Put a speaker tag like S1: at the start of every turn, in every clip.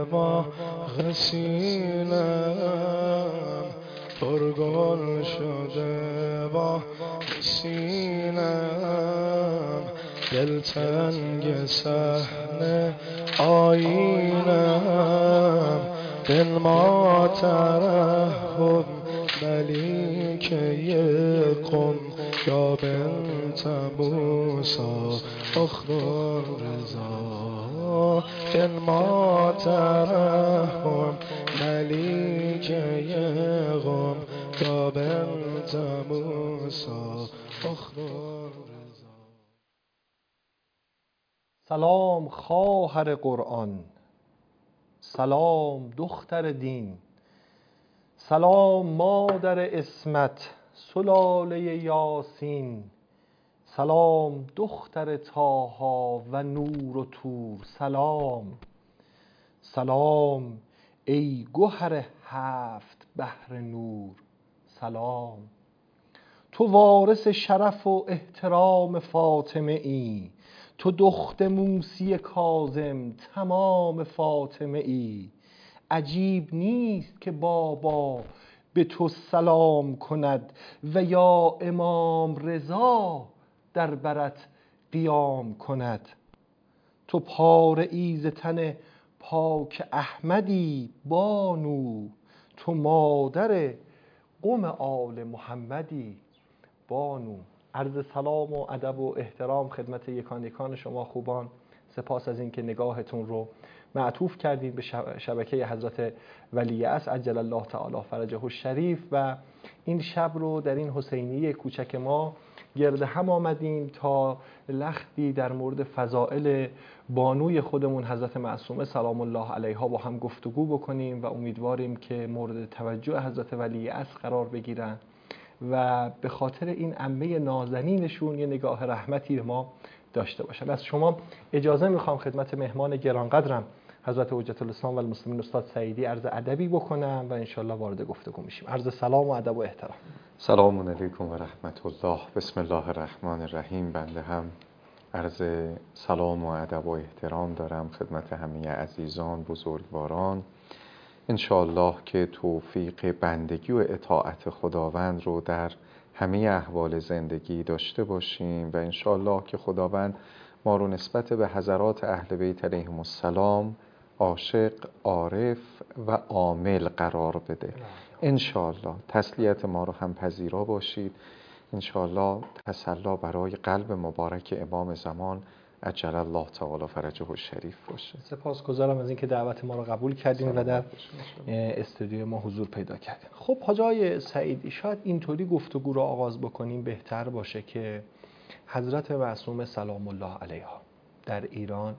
S1: با غسینم، پرگل شده با سینم، دلتنگ صحن آینم، بنما ترحم ملیکه قم یا بنت موسی اخت الرضا، بنما ترحم ملیکه قم یا بنت موسی اخت الرضا.
S2: سلام خواهر قرآن، سلام دختر دین، سلام مادر عصمت سلاله یاسین، سلام دختر طاها و نور و طور، سلام سلام ای گهر هفت بحر نور، سلام. تو وارث شرف و احترام فاطمه ای، تو دخت موسی کاظم تمام فاطمه ای، عجیب نیست که بابا به تو سلام کند و یا امام رضا در برت قیام کند. تو پاره ای ز تن پاک احمدی بانو، تو مادر قم آل محمدی بانو. عرض سلام و ادب و احترام خدمت یکان یکان شما خوبان. سپاس از این که نگاهتون رو معطوف کردید به شبکه حضرت ولی اصر عجل الله تعالی فرجه الشریف و این شب رو در این حسینیه کوچک ما گرد هم آمدیم تا لختی در مورد فضائل بانوی خودمون حضرت معصومه سلام الله علیها با هم گفتگو بکنیم و امیدواریم که مورد توجه حضرت ولی اصر قرار بگیرن و به خاطر این عمه نازنینشون یه نگاه رحمتی به ما داشته باشن. از شما اجازه میخوام خدمت مهمان گرانقدرم حضرت حجت الاسلام و المسلمین استاد سعیدی عرض ادبی بکنم و انشالله وارد گفتگو میشیم. عرض سلام و ادب و احترام.
S3: سلام علیکم و رحمت الله. بسم الله الرحمن الرحیم. بنده هم عرض سلام و ادب و احترام دارم خدمت همه عزیزان بزرگواران. انشاءالله که توفیق بندگی و اطاعت خداوند رو در همه احوال زندگی داشته باشیم و انشاءالله که خداوند ما رو نسبت به حضرات اهل بیت علیهم السلام عاشق، عارف و عامل قرار بده. انشاءالله تسلیت ما رو هم پذیرا باشید. انشاءالله تسلا برای قلب مبارک امام زمان عجل الله تعالی فرجه الشریف باشه.
S2: سپاسگزارم از اینکه دعوت ما رو قبول کردین و در استودیو ما حضور پیدا کردین. خب حاجای سعیدی، شاید اینطوری گفتگو رو آغاز بکنیم بهتر باشه که حضرت معصومه سلام الله علیها در ایران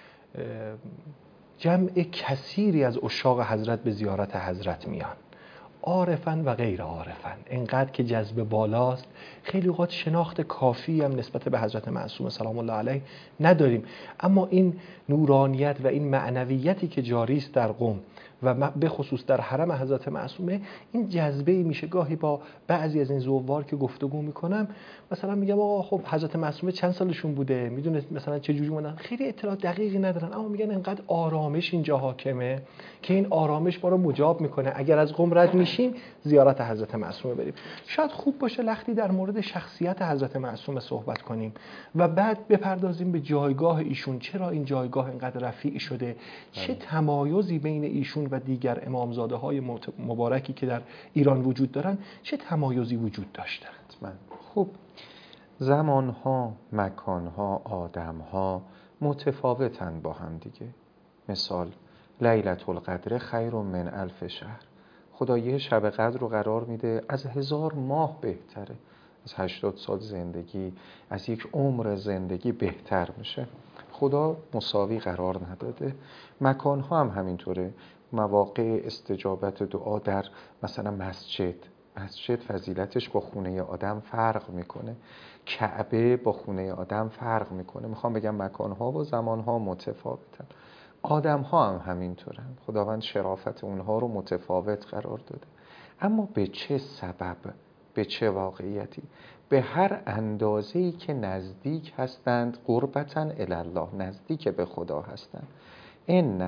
S2: جمع کثیری از عشاق حضرت به زیارت حضرت میان، عارفن و غیر عارفن، اینقدر که جذب بالاست. خیلی اوقات شناخت کافی هم نسبت به حضرت معصومه سلام الله علیه نداریم، اما این نورانیت و این معنویتی که جاری است در قم و به خصوص در حرم حضرت معصومه، این جذبه میشه. گاهی با بعضی از این زوار که گفتگو میکنم مثلا میگم آقا خب حضرت معصومه چند سالشون بوده، میدونه مثلا چه جوری مونن، خیلی اطلاع دقیقی ندارن، اما میگن انقدر آرامش اینجا حاکمه که این آرامش ما رو مجاب میکنه اگر از قم رد میشیم زیارت حضرت معصومه بریم. شاید خوب باشه لختی در مورد شخصیت حضرت معصومه صحبت کنیم و بعد بپردازیم به جایگاه ایشون. چرا این جایگاه اینقدر رفیع شده؟ چه تمایزی بین ایشون و دیگر امامزاده های مبارکی که در ایران وجود دارن، چه تمایزی وجود داشته؟
S3: خب زمانها، مکانها، آدمها متفاوتن با هم دیگه. مثال لیلة القدر خیر من الف شهر. خدا یه شب قدر رو قرار میده از 1000 ماه بهتره، از 80 سال زندگی، از یک عمر زندگی بهتر میشه. خدا مساوی قرار نداده. مکانها هم همینطوره. مواقع استجابت دعا در مثلا مسجد فضیلتش با خونه آدم فرق میکنه، کعبه با خونه آدم فرق میکنه. میخوام بگم مکانها و زمانها متفاوتن. آدمها هم همینطورن. خداوند شرافت اونها رو متفاوت قرار داده. اما به چه سبب، به چه واقعیتی؟ به هر اندازه‌ای که نزدیک هستند قربتاً الی الله، نزدیک به خدا هستند. ان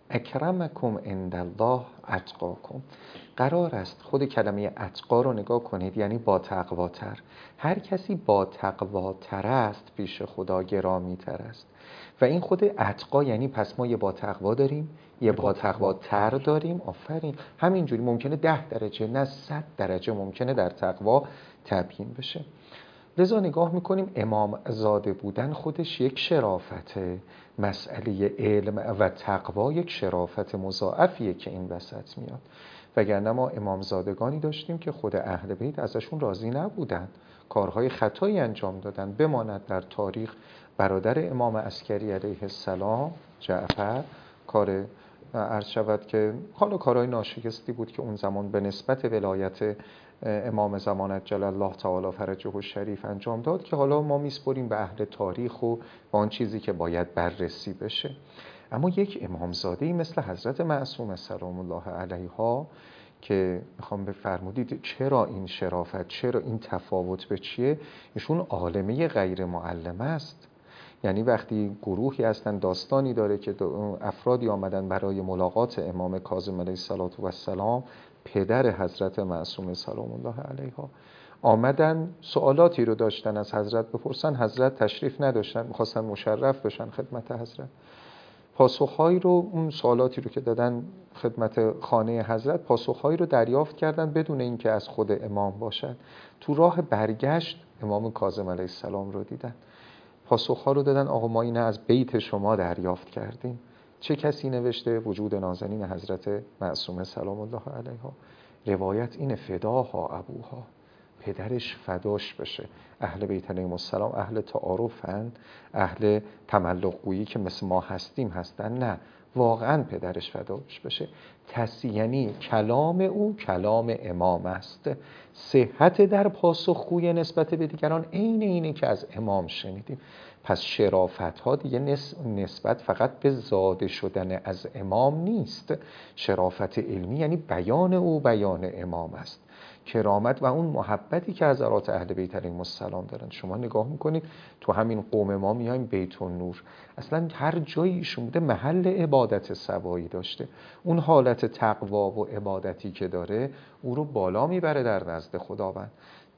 S3: اکرمکم عند الله اتقاکم. قرار است خود کلمه اتقا رو نگاه کنید، یعنی با تقواتر. هر کسی با تقواتر است پیش خدا گرامی تر است. و این خود اتقا یعنی پس ما یه با تقوا داریم، یه با تقواتر داریم. آفرین. همینجوری ممکنه 10 درجه نه 100 درجه ممکنه در تقوا تبیین بشه. لذا نگاه میکنیم امام زاده بودن خودش یک شرافته، مسئله علم و تقوا یک شرافت مضاعفیه که این وسط میاد. وگرنه ما امام زادگانی داشتیم که خود اهل بیت ازشون راضی نبودن، کارهای خطایی انجام دادن. بماند در تاریخ برادر امام عسکری علیه السلام جعفر، کار عرض شود که حالا کارهای ناشایستی بود که اون زمان به نسبت ولایت امام زمان عجل الله تعالی فرجه الشریف انجام داد، که حالا ما میسپریم به اهل تاریخ و به آن چیزی که باید بررسی بشه. اما یک امامزاده‌ای مثل حضرت معصومه سلام الله علیها که میخوام بفرمودید چرا این شرافت، چرا این تفاوت به چیه؟ ایشون عالمه غیر معلمه است. یعنی وقتی گروهی هستن، داستانی داره که افرادی آمدن برای ملاقات امام کاظم علیه السلام، پدر حضرت معصومه سلام الله علیها، آمدن سوالاتی رو داشتن از حضرت بپرسن. حضرت تشریف نداشتن، میخواستن مشرف بشن خدمت حضرت. پاسخهایی رو، اون سوالاتی رو که دادن خدمت خانه حضرت، پاسخهایی رو دریافت کردن بدون اینکه از خود امام باشن. تو راه برگشت امام کاظم علیه السلام رو دیدن، پاسخها رو دادن آقا ما اینه از بیت شما دریافت کردیم. چه کسی نوشته؟ وجود نازنین حضرت معصومه سلام الله علیها. روایت اینه فداها ابوها، پدرش فداش بشه. اهل بیت علیهم السلام اهل تعارفن، اهل تملق گویی که مثل ما هستن؟ نه، واقعا پدرش فداش بشه. یعنی کلام او کلام امام است. صحت در پاسخگویی نسبت به دیگران عین اینه که از امام شنیدیم. پس شرافت ها دیگه نسبت فقط به زاده شدن از امام نیست. شرافت علمی یعنی بیان او بیان امام است. کرامت و اون محبتی که حضرات اهل بیت علیهم السلام دارن. شما نگاه میکنید تو همین قوم ما میایم بیت النور، اصلا هر جایی ایشون بوده محل عبادت سوایی داشته. اون حالت تقوا و عبادتی که داره او رو بالا میبره در نزد خداوند.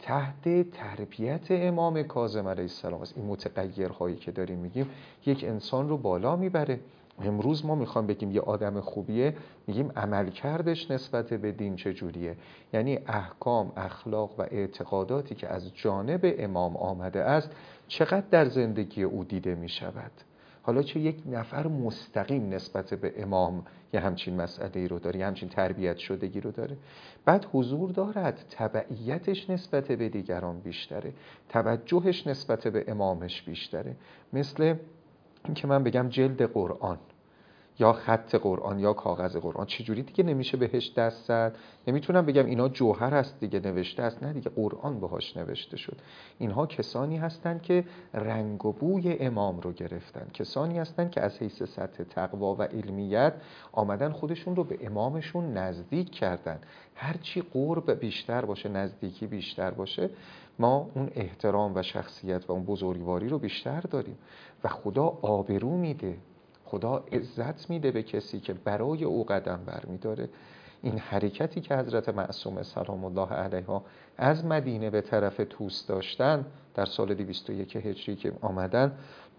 S3: تحت تربیت امام کاظم علیه السلام است. این متغیرهایی که داریم میگیم یک انسان رو بالا میبره. امروز ما میخوام بگیم یه آدم خوبیه، میگیم عملکردش نسبت به دین چجوریه، یعنی احکام، اخلاق و اعتقاداتی که از جانب امام آمده است چقدر در زندگی او دیده میشود. حالا چه یک نفر مستقیم نسبت به امام یه همچین مسئله رو داره، یه همچین تربیت شدگی رو داره، بعد حضور دارد، تبعیتش نسبت به دیگران بیشتره، توجهش نسبت به امامش بیشتره. مثل این که من بگم جلد قرآن یا خط قرآن یا کاغذ قرآن چجوری دیگه نمیشه بهش دست زد؟ نمیتونم بگم اینا جوهر است دیگه نوشته است، نه دیگه قرآن بهاش نوشته شد. اینها کسانی هستند که رنگ و بوی امام رو گرفتن، کسانی هستند که از حیث سطح تقوا و علمیت آمدن خودشون رو به امامشون نزدیک کردن. هرچی قرب بیشتر باشه، نزدیکی بیشتر باشه، ما اون احترام و شخصیت و اون بزرگواری رو بیشتر داریم و خدا آبرو میده، خدا عزت میده به کسی که برای او قدم برمیداره. این حرکتی که حضرت معصومه سلام الله علیها از مدینه به طرف طوس داشتن در سال 201 هجری که آمدن،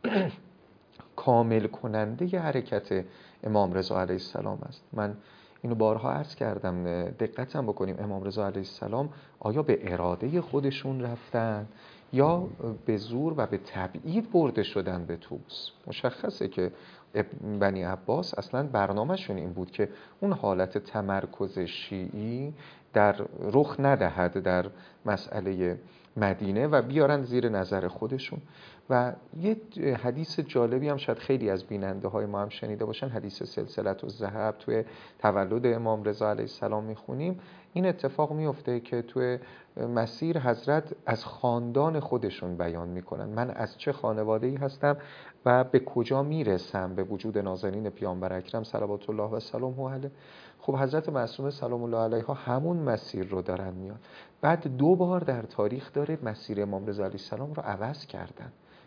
S3: کامل کننده حرکت امام رضا علیه السلام است. من اینو بارها عرض کردم، دقتم بکنیم امام رضا علیه السلام آیا به اراده خودشون رفتن یا به زور و به تبعید برده شدن به طوس؟ مشخصه که بنی عباس اصلا برنامه‌شون این بود که اون حالت تمرکز شیعی در رخ ندهد در مسئله مدینه و بیارن زیر نظر خودشون. و یه حدیث جالبی هم شاید خیلی از بیننده های ما هم شنیده باشن، حدیث سلسلة الذهب توی تولد امام رضا علیه السلام میخونیم. این اتفاق میفته که توی مسیر حضرت از خاندان خودشون بیان میکنن، من از چه خانواده‌ای هستم و به کجا میرسم به وجود نازنین پیامبر اکرم صلوات الله و سلامه علیه. خب حضرت معصومه سلام الله علیها همون مسیر رو دارن میان. بعد 2 بار در تاریخ داره مسیر امام رضا علیه السلام رو عوض کردن.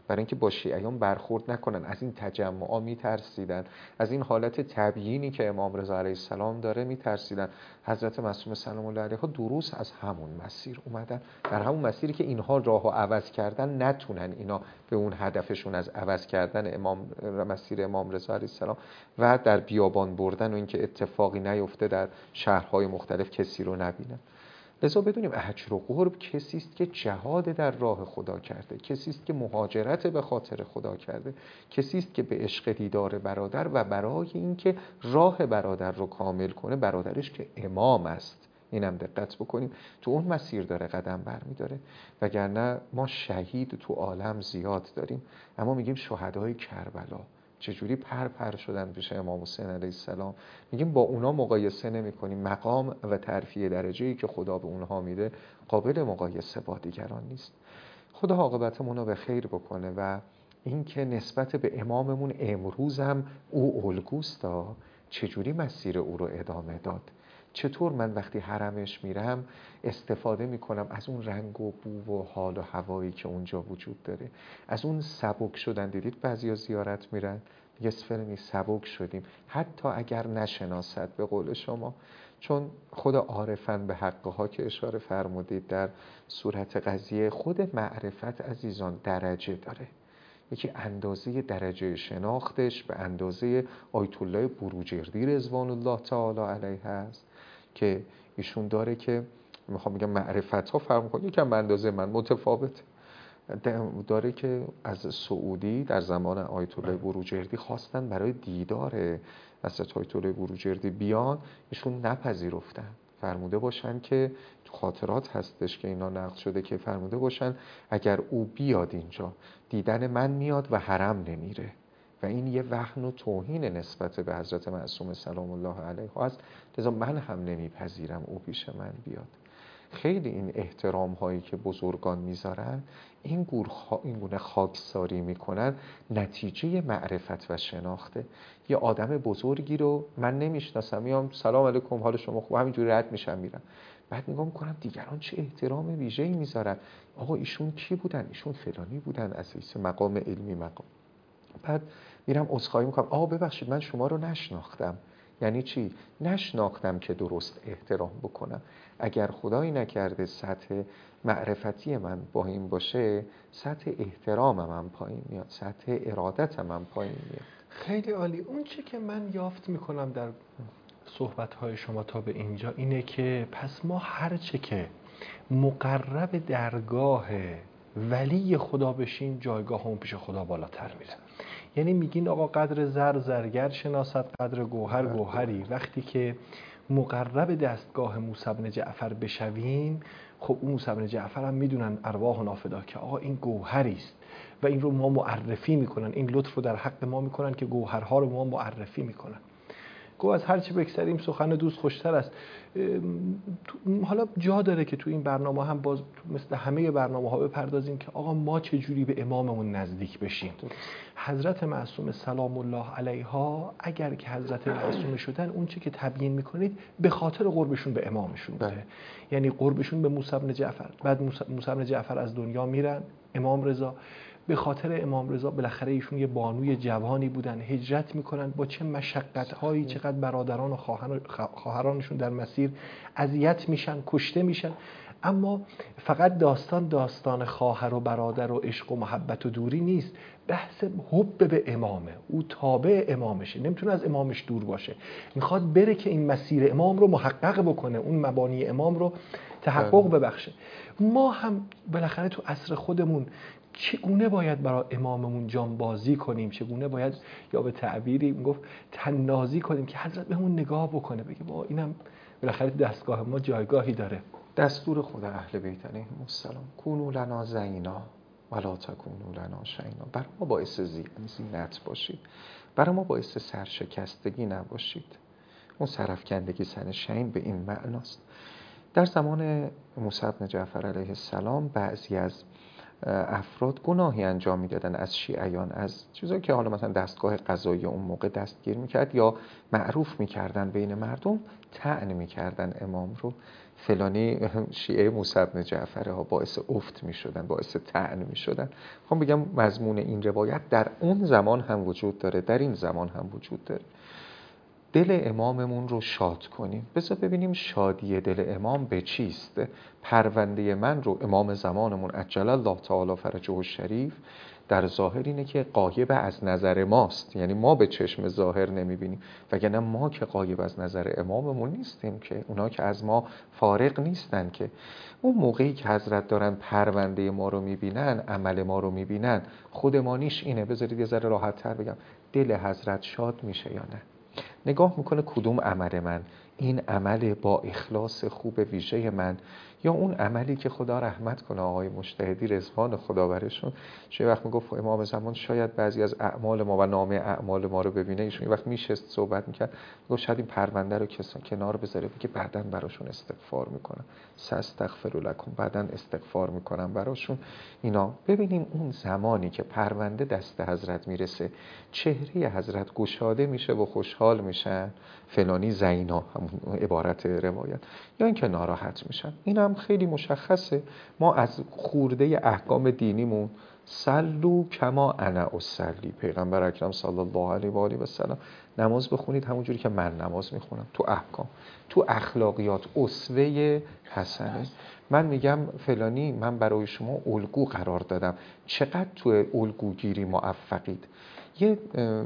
S3: برای اینکه با شیعیان برخورد نکنن. از این تجمعا میترسیدن، از این حالت تبیینی که امام رضا علیه السلام داره میترسیدن. حضرت معصوم سلام الله علیه درست از همون مسیر اومدن، در همون مسیری که اینها راهو عوض کردن نتونن اینا به اون هدفشون از عوض کردن مسیر امام رضا علیه السلام و در بیابان بردن و اینکه اتفاقی نیفته در شهرهای مختلف کسی رو نبینن. لذا بدونیم هجر و قرب کسی است که جهاد در راه خدا کرده، کسی است که مهاجرت به خاطر خدا کرده، کسی است که به عشق دیدار برادر و برای اینکه راه برادر رو کامل کنه، برادرش که امام است، اینم دقت بکنیم، تو اون مسیر داره قدم برمی‌داره. وگرنه ما شهید تو عالم زیاد داریم، اما میگیم شهدای کربلا چجوری پر شدن پیش امام حسین علیه السلام، میگیم با اونا مقایسه نمی کنیم. مقام و ترفیع درجه‌ای که خدا به اونها میده قابل مقایسه با دیگران نیست. خدا عاقبتمون رو به خیر بکنه و اینکه نسبت به اماممون امروز هم او الگوستا، چجوری مسیر او رو ادامه داد. چطور من وقتی حرمش میرم استفاده میکنم از اون رنگ و بو و حال و هوایی که اونجا وجود داره، از اون سبک شدن. دیدید بعضیا زیارت میرن یه سفرمی سبک شدیم، حتی اگر نشناسد به قول شما، چون خود عارفن به حقها که اشاره فرمودید در صورت قضیه، خود معرفت عزیزان درجه داره. یکی اندازه درجه شناختش به اندازه آیت الله بروجردی رضوان الله تعالی علیه هست که ایشون داره که میخوام بگم معرفت ها فرق میکنه، یکم به اندازه من متفاوت داره که از سعودی در زمان آیت الله بروجردی خواستن برای دیدار حضرت آیت الله بروجردی بیان، ایشون نپذیرفتن. فرموده باشن که تو خاطرات هستش که اینا نقل شده که فرموده باشن اگر او بیاد اینجا دیدن من میاد و حرم نمیره و این یه وهن و توهین نسبت به حضرت معصوم سلام الله علیه هست، لذا من هم نمیپذیرم او پیش من بیاد. خیلی این احترام هایی که بزرگان میذارن، این گونه خاکساری میکنن، نتیجه معرفت و شناخته. یه آدم بزرگی رو من نمیشناسم، میام سلام علیکم حال شما خوب، همینجوری رد میشم میرم، بعد نگاه میکنم دیگران چه احترام ویژه‌ای میذارن، آقا ایشون کی بودن، ایشون فلانی بودن، اساس مقام علمی مقام. بعد میرم عذرخواهی میکنم، آقا ببخشید من شما رو نشناختم. یعنی چی؟ نشناختم که درست احترام بکنم. اگر خدایی نکرده سطح معرفتی من با این باشه، سطح احترامم هم پایین میاد، سطح ارادتم هم پایین میاد.
S2: خیلی عالی. اون چه که من یافت میکنم در صحبت‌های شما تا به اینجا اینه که پس ما هر چه که مقرب درگاه ولی خدا بشیم، جایگاهمون پیش خدا بالاتر میره. یعنی میگین آقا قدر زر زرگر شناسد، قدر گوهر گوهری. وقتی که مقرب دستگاه موسی بن جعفر بشویم، خب اون موسی بن جعفر هم میدونن ارواح و نافدا که آقا این گوهری است و این رو ما معرفی میکنن، این لطف رو در حق ما میکنن که گوهرها رو ما معرفی میکنن. گو از هر چی بگذریم سخن دوست خوشتر است. حالا جا داره که تو این برنامه هم باز مثل همه برنامه ها بپردازیم که آقا ما چجوری به اماممون نزدیک بشیم. حضرت معصوم سلام الله علیها اگر که حضرت معصوم شدن، اون چی که تبیین میکنید به خاطر قربشون به امامشون بوده. یعنی قربشون به موسی بن جعفر. بعد موسی بن جعفر از دنیا میرن، امام رضا به خاطر امام رضا بالاخره ایشون یه بانوی جوانی بودن، هجرت میکنن، با چه مشقت‌هایی، چقدر برادران و خواهرانشون در مسیر اذیت میشن، کشته میشن. اما فقط داستان خواهر و برادر و عشق و محبت و دوری نیست، بحث حب به امامه. او تابع امامشه، نمیتونه از امامش دور باشه، میخواد بره که این مسیر امام رو محقق بکنه، اون مبانی امام رو تحقق ببخشه. ما هم بالاخره تو عصر خودمون چگونه باید برای اماممون جانبازی کنیم، چگونه باید یا به تعبیری گفت تنازی کنیم که حضرت بهمون نگاه بکنه، بگه با اینم بالاخره دستگاه ما جایگاهی داره.
S3: دستور خدا اهل بیت علیهم السلام، کونوا لنا زینا ولا تکونوا لنا شینا. برای ما باعث زینت باشید، برای ما باعث سرشکستگی نباشید. اون سرافکندگی سر شین به این معناست. در زمان موسی بن جعفر علیه السلام بعضی از افراد گناهی انجام میدادن از شیعیان، از چیزایی که حالا مثلا دستگاه قضایی اون موقع دستگیر میکرد یا معروف میکردن بین مردم، طعن میکردن امام رو. فلانی شیعه موسی بن جعفر ها، باعث افت میشدن، باعث طعن میشدن. خب بگم مضمون این روایت در اون زمان هم وجود داره، در این زمان هم وجود داره. دل اماممون رو شاد کنیم. بذار ببینیم شادی دل امام به چیست. پرونده من رو امام زمانمون عجل الله تعالی فرجه الشریف در ظاهر اینه که غایب از نظر ماست، یعنی ما به چشم ظاهر نمیبینیم، وگرنه ما که غایب از نظر اماممون نیستیم، که اونا که از ما فارغ نیستن. که اون موقعی که حضرت دارن پرونده ما رو میبینن، عمل ما رو میبینن، خودمانیش اینه. بذارید یه ذره راحت تر بگم، دل حضرت شاد میشه یا نه؟ نگاه میکنه کدوم عمل من، این عمل با اخلاص خوب ویژه من، یا اون عملی که خدا رحمت کنه آقای مجتهدی رضوان خدا برشون، چه وقت میگفت امام زمان شاید بعضی از اعمال ما و نامه اعمال ما رو ببینه، ایشون وقت میشست صحبت میکرد، میگفت شاید این پرونده رو کنار بذاره، بگه بعداً براشون استغفار میکنم، ساستغفر لکم، بعداً استغفار میکنم براشون. اینا ببینیم اون زمانی که پرونده دست حضرت میرسه، چهره حضرت گشاده میشه و خوشحال میشن، فلانی زینا، همون عبارت روایت، یا اینکه ناراحت میشن. این هم خیلی مشخصه. ما از خورده احکام دینیمون صلوا کما انا اصلی، پیغمبر اکرم صلی الله علیه و آله و سلم، نماز بخونید همونجوری که من نماز میخونم. تو احکام، تو اخلاقیات اسوه حسنه. من میگم فلانی من برای شما الگو قرار دادم، چقدر تو الگوگیری موفقید. یه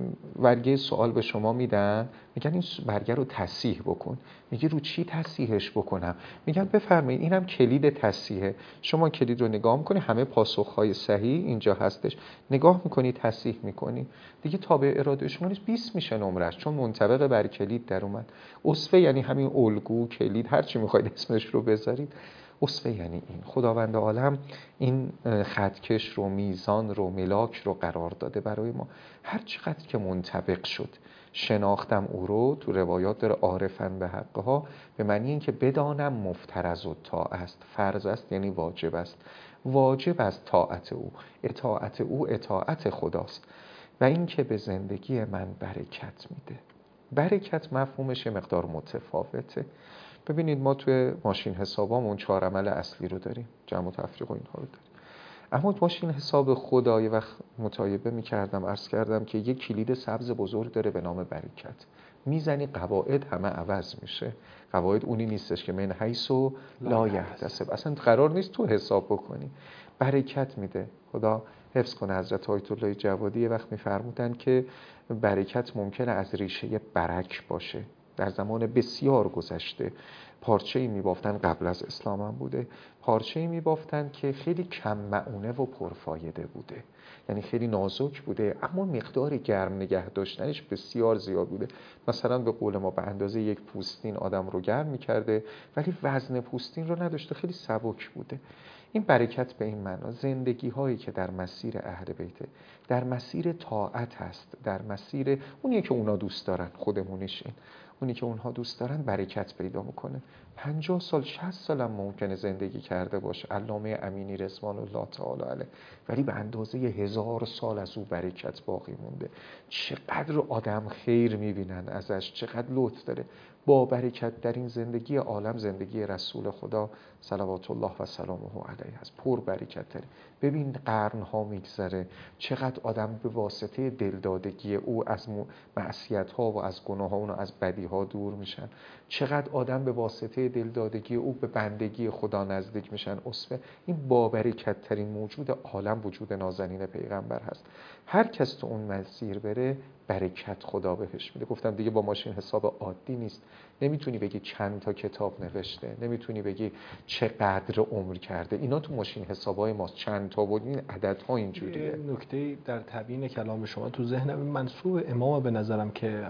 S3: برگه سوال به شما میدن، میگن این برگه رو تصحیح بکن. میگه رو چی تصحیحش بکنم؟ میگن بفرمایید اینم کلید تصحیحه. شما کلید رو نگاه میکنی، همه پاسخهای صحیح اینجا هستش، نگاه میکنی تصحیح میکنی دیگه، تابع اراده شما نیست، 20 میشه نمرش، چون منطبق بر کلید در اومد. اسوه یعنی همین الگو، کلید، هر چی میخواید اسمش رو بذارید. اسوه یعنی این. خداوند عالم این خطکش رو، میزان رو، ملاک رو قرار داده برای ما. هر چقدر که منطبق شد، شناختم او رو، تو روایات داره عارفن به حقها، به معنی این که بدانم مفترض و طاعت است، فرض است یعنی واجب است، واجب است طاعت او، اطاعت او اطاعت خداست، و این که به زندگی من برکت میده. برکت مفهومش یه مقدار متفاوته. ببینید ما توی ماشین حسابامون 4 عمل اصلی رو داریم، جمع و تفریق و اینها رو داریم. اما ماشین حساب خدا یه وقت مطالبه می‌کردم، عرض کردم که یک کلید سبز بزرگ داره به نام برکت. میزنی قواعد همه عوض میشه. قواعد اونی نیستش که من حیث لا یحتسب، اصلا قرار نیست تو حساب بکنی. برکت میده. خدا حفظ کنه حضرت آیت الله جوادی یه وقت میفرمودن که برکت ممکنه از ریشه برک باشه. در زمان بسیار گذشته پارچه‌ای می‌بافتن، قبل از اسلام هم بوده، پارچه‌ای می‌بافتن که خیلی کم معونه و پرفایده بوده، یعنی خیلی نازک بوده اما مقدار گرم نگه داشتنش بسیار زیاد بوده. مثلا به قول ما به اندازه یک پوستین آدم رو گرم می‌کرده، ولی وزن پوستین رو نداشته، خیلی سبک بوده. این برکت به این معنا زندگی هایی که در مسیر اهل بیته، در مسیر طاعت هست، در مسیر اونیه که اونا دوست دارن، خودمونش این اونی که اونها دوست دارن برکت پیدا میکنه. 50 سال 60 سال هم ممکنه زندگی کرده باشه علامه امینی رضوان الله تعالی علیه، ولی به اندازه 1000 سال از او برکت باقی مونده. چقدر آدم خیر میبینن ازش، چقدر لطف داره. با برکت در این زندگی عالم زندگی رسول خدا صلوات الله و سلامه علیه هست، پر برکت تره. ببین قرنها میگذره، چقدر آدم به واسطه دلدادگی او از معصیت ها و از گناه ها و از بدی ها دور میشن، چقدر آدم به واسطه دلدادگی او به بندگی خدا نزدیک میشن. اسوه این با برکت ترین موجود عالم وجود نازنین پیغمبر هست. هر کس تو اون مسیر بره برکت خدا بهش میده. گفتم دیگه با ماشین حساب عادی نیست. نمیتونی بگی چند تا کتاب نوشته، نمیتونی بگی چقدر عمر کرده، اینا تو ماشین حسابای ماست، چند تا بود، این عددها اینجوریه.
S2: نکته در تبیین کلام شما تو ذهنم منسوب امام به نظرم که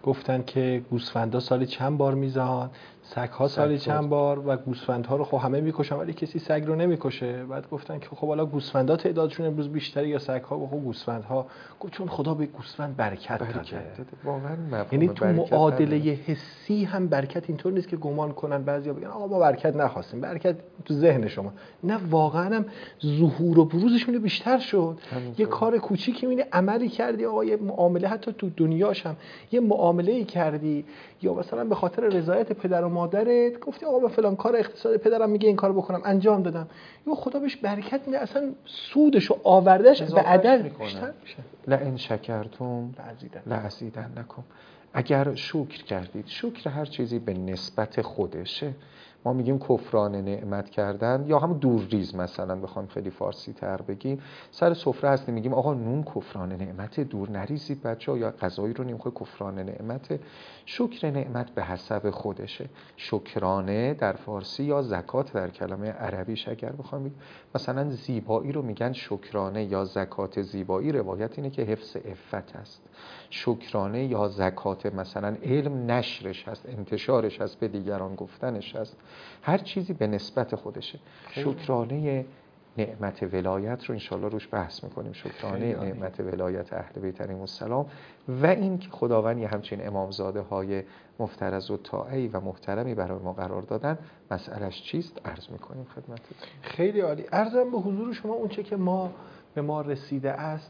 S2: گفتن که گوسفندا سالی چند بار میزان، سگ‌ها سالی چند بار، و گوسفندها رو خب همه میکشن ولی کسی سگ رو نمیکشه. بعد گفتن که خب حالا گوسفندا تعدادشون امروز بیشتره یا سگ‌ها؟ خب گوسفندها. گفت چون خدا به گوسفند برکت داده.
S3: واقعا مفهوم
S2: یعنی تو
S3: برکت
S2: معادله
S3: نداره.
S2: حسی هم برکت اینطور نیست که گمان کنن بعضیا بگن آقا ما برکت نخواستیم، برکت تو ذهن شما. نه، واقعا هم ظهور و بروزشون بیشتر شد. یه کار کوچیکی می‌بینی عملی کردی، آقا یه معامله حتی تو دنیاش هم یه معامله‌ای کردی، یا مثلا به خاطر رضایت پدر و مادرت گفتی آقا من فلان کار اقتصادی پدرم میگه این کارو بکنم انجام دادم، یا خدا بهش برکت میده، اصلا سودش و آوردش به عدد بیشتر میشه.
S3: لئن شکرتم لأزیدنکم. اگر شکر کردید، شکر هر چیزی به نسبت خودشه. ما میگیم کفران نعمت کردن، یا همون دورریز مثلا بخوام خیلی فارسی تر بگیم، سر سفره هستیم میگیم آقا نون کفران نعمت، دور نریزید بچه‌ها، یا غذایی رو نمیخوای کفران نعمت. شکر نعمت به حسب خودشه. شکرانه در فارسی یا زکات در کلمه عربیش اگر بخوام بگیم، مثلا زیبایی رو میگن شکرانه یا زکات زیبایی. روایت اینه که حفظ عفت است. شکرانه یا زکات مثلا علم نشرش هست، انتشارش هست، به دیگران گفتنش هست. هر چیزی به نسبت خودشه. شکرانه نعمت ولایت رو انشالله روش بحث میکنیم، شکرانه نعمت ولایت اهل بیت علیهم السلام، و این که خداوند یه همچین امامزاده های مفترض و طاعی و محترمی برای ما قرار دادن، مسئلهش چیست عرض میکنیم خدمتتون.
S2: خیلی عالی. عرضم به حضور شما اونچه که به ما رسیده است،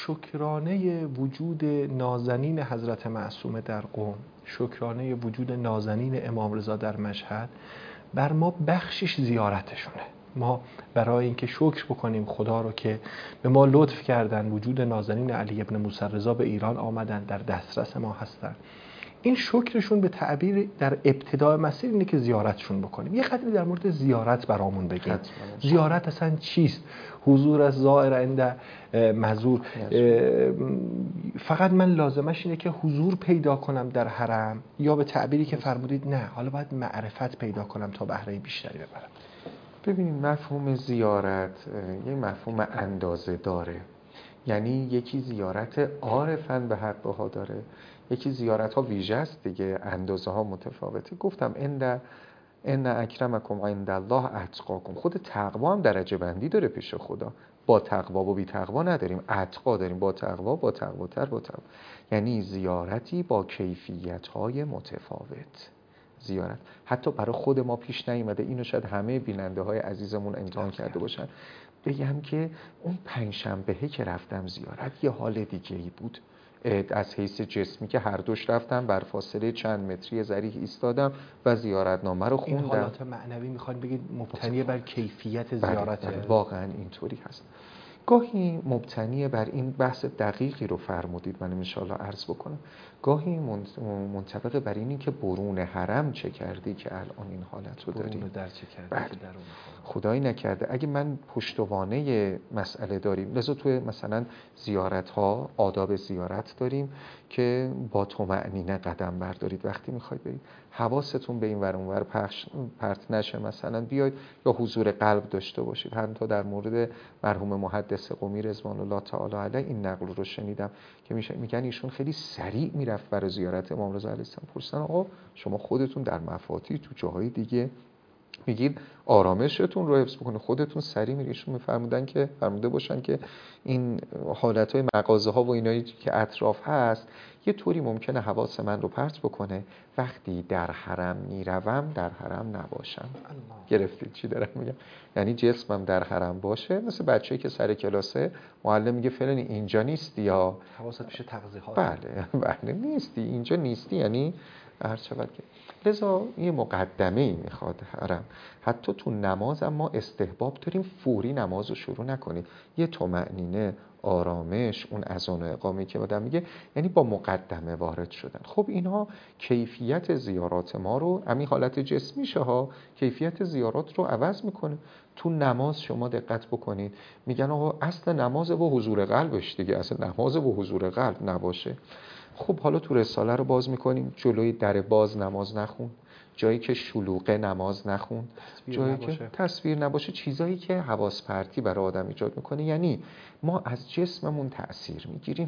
S2: شکرانه وجود نازنین حضرت معصومه در قم، شکرانه وجود نازنین امام رضا در مشهد، بر ما بخشش زیارتشونه. ما برای اینکه شکر بکنیم خدا رو که به ما لطف کردن، وجود نازنین علی ابن موسی رضا به ایران آمدن، در دسترس ما هستن، این شکرشون به تعبیر در ابتدای مسیر اینه که زیارتشون بکنیم. یه قدری در مورد زیارت برامون بگیم. زیارت اصلا چیست؟ حضور از زائر عند مزور. فقط من لازمش اینه که حضور پیدا کنم در حرم، یا به تعبیری که فرمودید نه، حالا باید معرفت پیدا کنم تا بهره بیشتری ببرم.
S3: ببینید مفهوم زیارت یه مفهوم اندازه داره. یعنی یکی زیارت عارفن به حقها داره، یکی زیارت ها ویژه است دیگه، اندازه ها متفاوته. گفتم ان اکرمکم عند الله اتقاکم. خود تقوا هم درجه بندی داره پیش خدا. با تقوا و بی تقوا نداریم، اتقا داریم، با تقواتر. یعنی زیارتی با کیفیت های متفاوت. زیارت حتی برای خود ما پیش نیامده، اینو شاید همه بیننده های عزیزمون امتحان کرده باشن. بگم که اون پنجشنبهی که رفتم زیارت یه حال دیگه ای بود از حیث جسمی، که هر دوش رفتم بر فاصله چند متری ذریح ایستادم و زیارتنامه رو خوندم.
S2: این حالات معنوی میخواد بگید مبتنی بر کیفیت زیارته؟
S3: واقعا اینطوری هست. گاهی مبتنی بر این بحث دقیقی رو فرمودید، من انشاءالله عرض بکنم. گاهی منطبق بر اینی که برون حرم چه کردی که الان این حالت رو داری،
S2: برون در چه کردی که درون
S3: خدایی نکرده اگه من پشتوانه مسئله داریم. لذا توی مثلا زیارت ها آداب زیارت داریم که با طمأنینه قدم بردارید. وقتی میخواید برید حواستون به این ور اون ور پرت نشه، مثلا بیاید یا حضور قلب داشته باشید. حتی در مورد مرحوم محدث قمی رضوان الله تعالی علیه این نقل رو شنیدم که میگن ایشون خیلی سریع میرفت برای زیارت امام رضا علیه السلام. پرسیدن آقا شما خودتون در مفاتی تو جاهای دیگه میگید آرامشتون رو حفظ بکنه، خودتون سریع میریشون. میفرمودن که فرموده باشن که این حالتهای مغازه ها و اینایی که اطراف هست یه طوری ممکنه حواس من رو پرت بکنه، وقتی در حرم میروم در حرم نباشم. گرفتید چی دارم میگم؟ یعنی جسمم در حرم باشه، مثل بچه‌ای که سر کلاسه معلم میگه فلانی اینجا نیستی، یا
S2: حواست پیش تغذیه‌ها.
S3: بله نیستی، اینجا نیستی، یعنی هر چقدر که. لذا یه مقدمه‌ای میخواد حرم. حتی تو نماز هم ما استحباب داریم فوری نماز رو شروع نکنید، یه طمأنینه، آرامش، اون اذان و اقامه که آدم میگه، یعنی با مقدمه وارد شدن. خب اینها کیفیت زیارات ما رو، همین حالت جسمیشه ها، کیفیت زیارات رو عوض میکنه. تو نماز شما دقت بکنید میگن آقا اصل نماز و حضور قلبش دیگه، اصل نماز و حضور قلب نباشه. خب حالا تو رساله رو باز میکنیم، جلوی در باز نماز نخون، جایی که شلوغه نماز نخون، جایی که تصویر نباشه، چیزایی که حواس پرتی برای آدم ایجاد میکنه. یعنی ما از جسممون تأثیر میگیریم.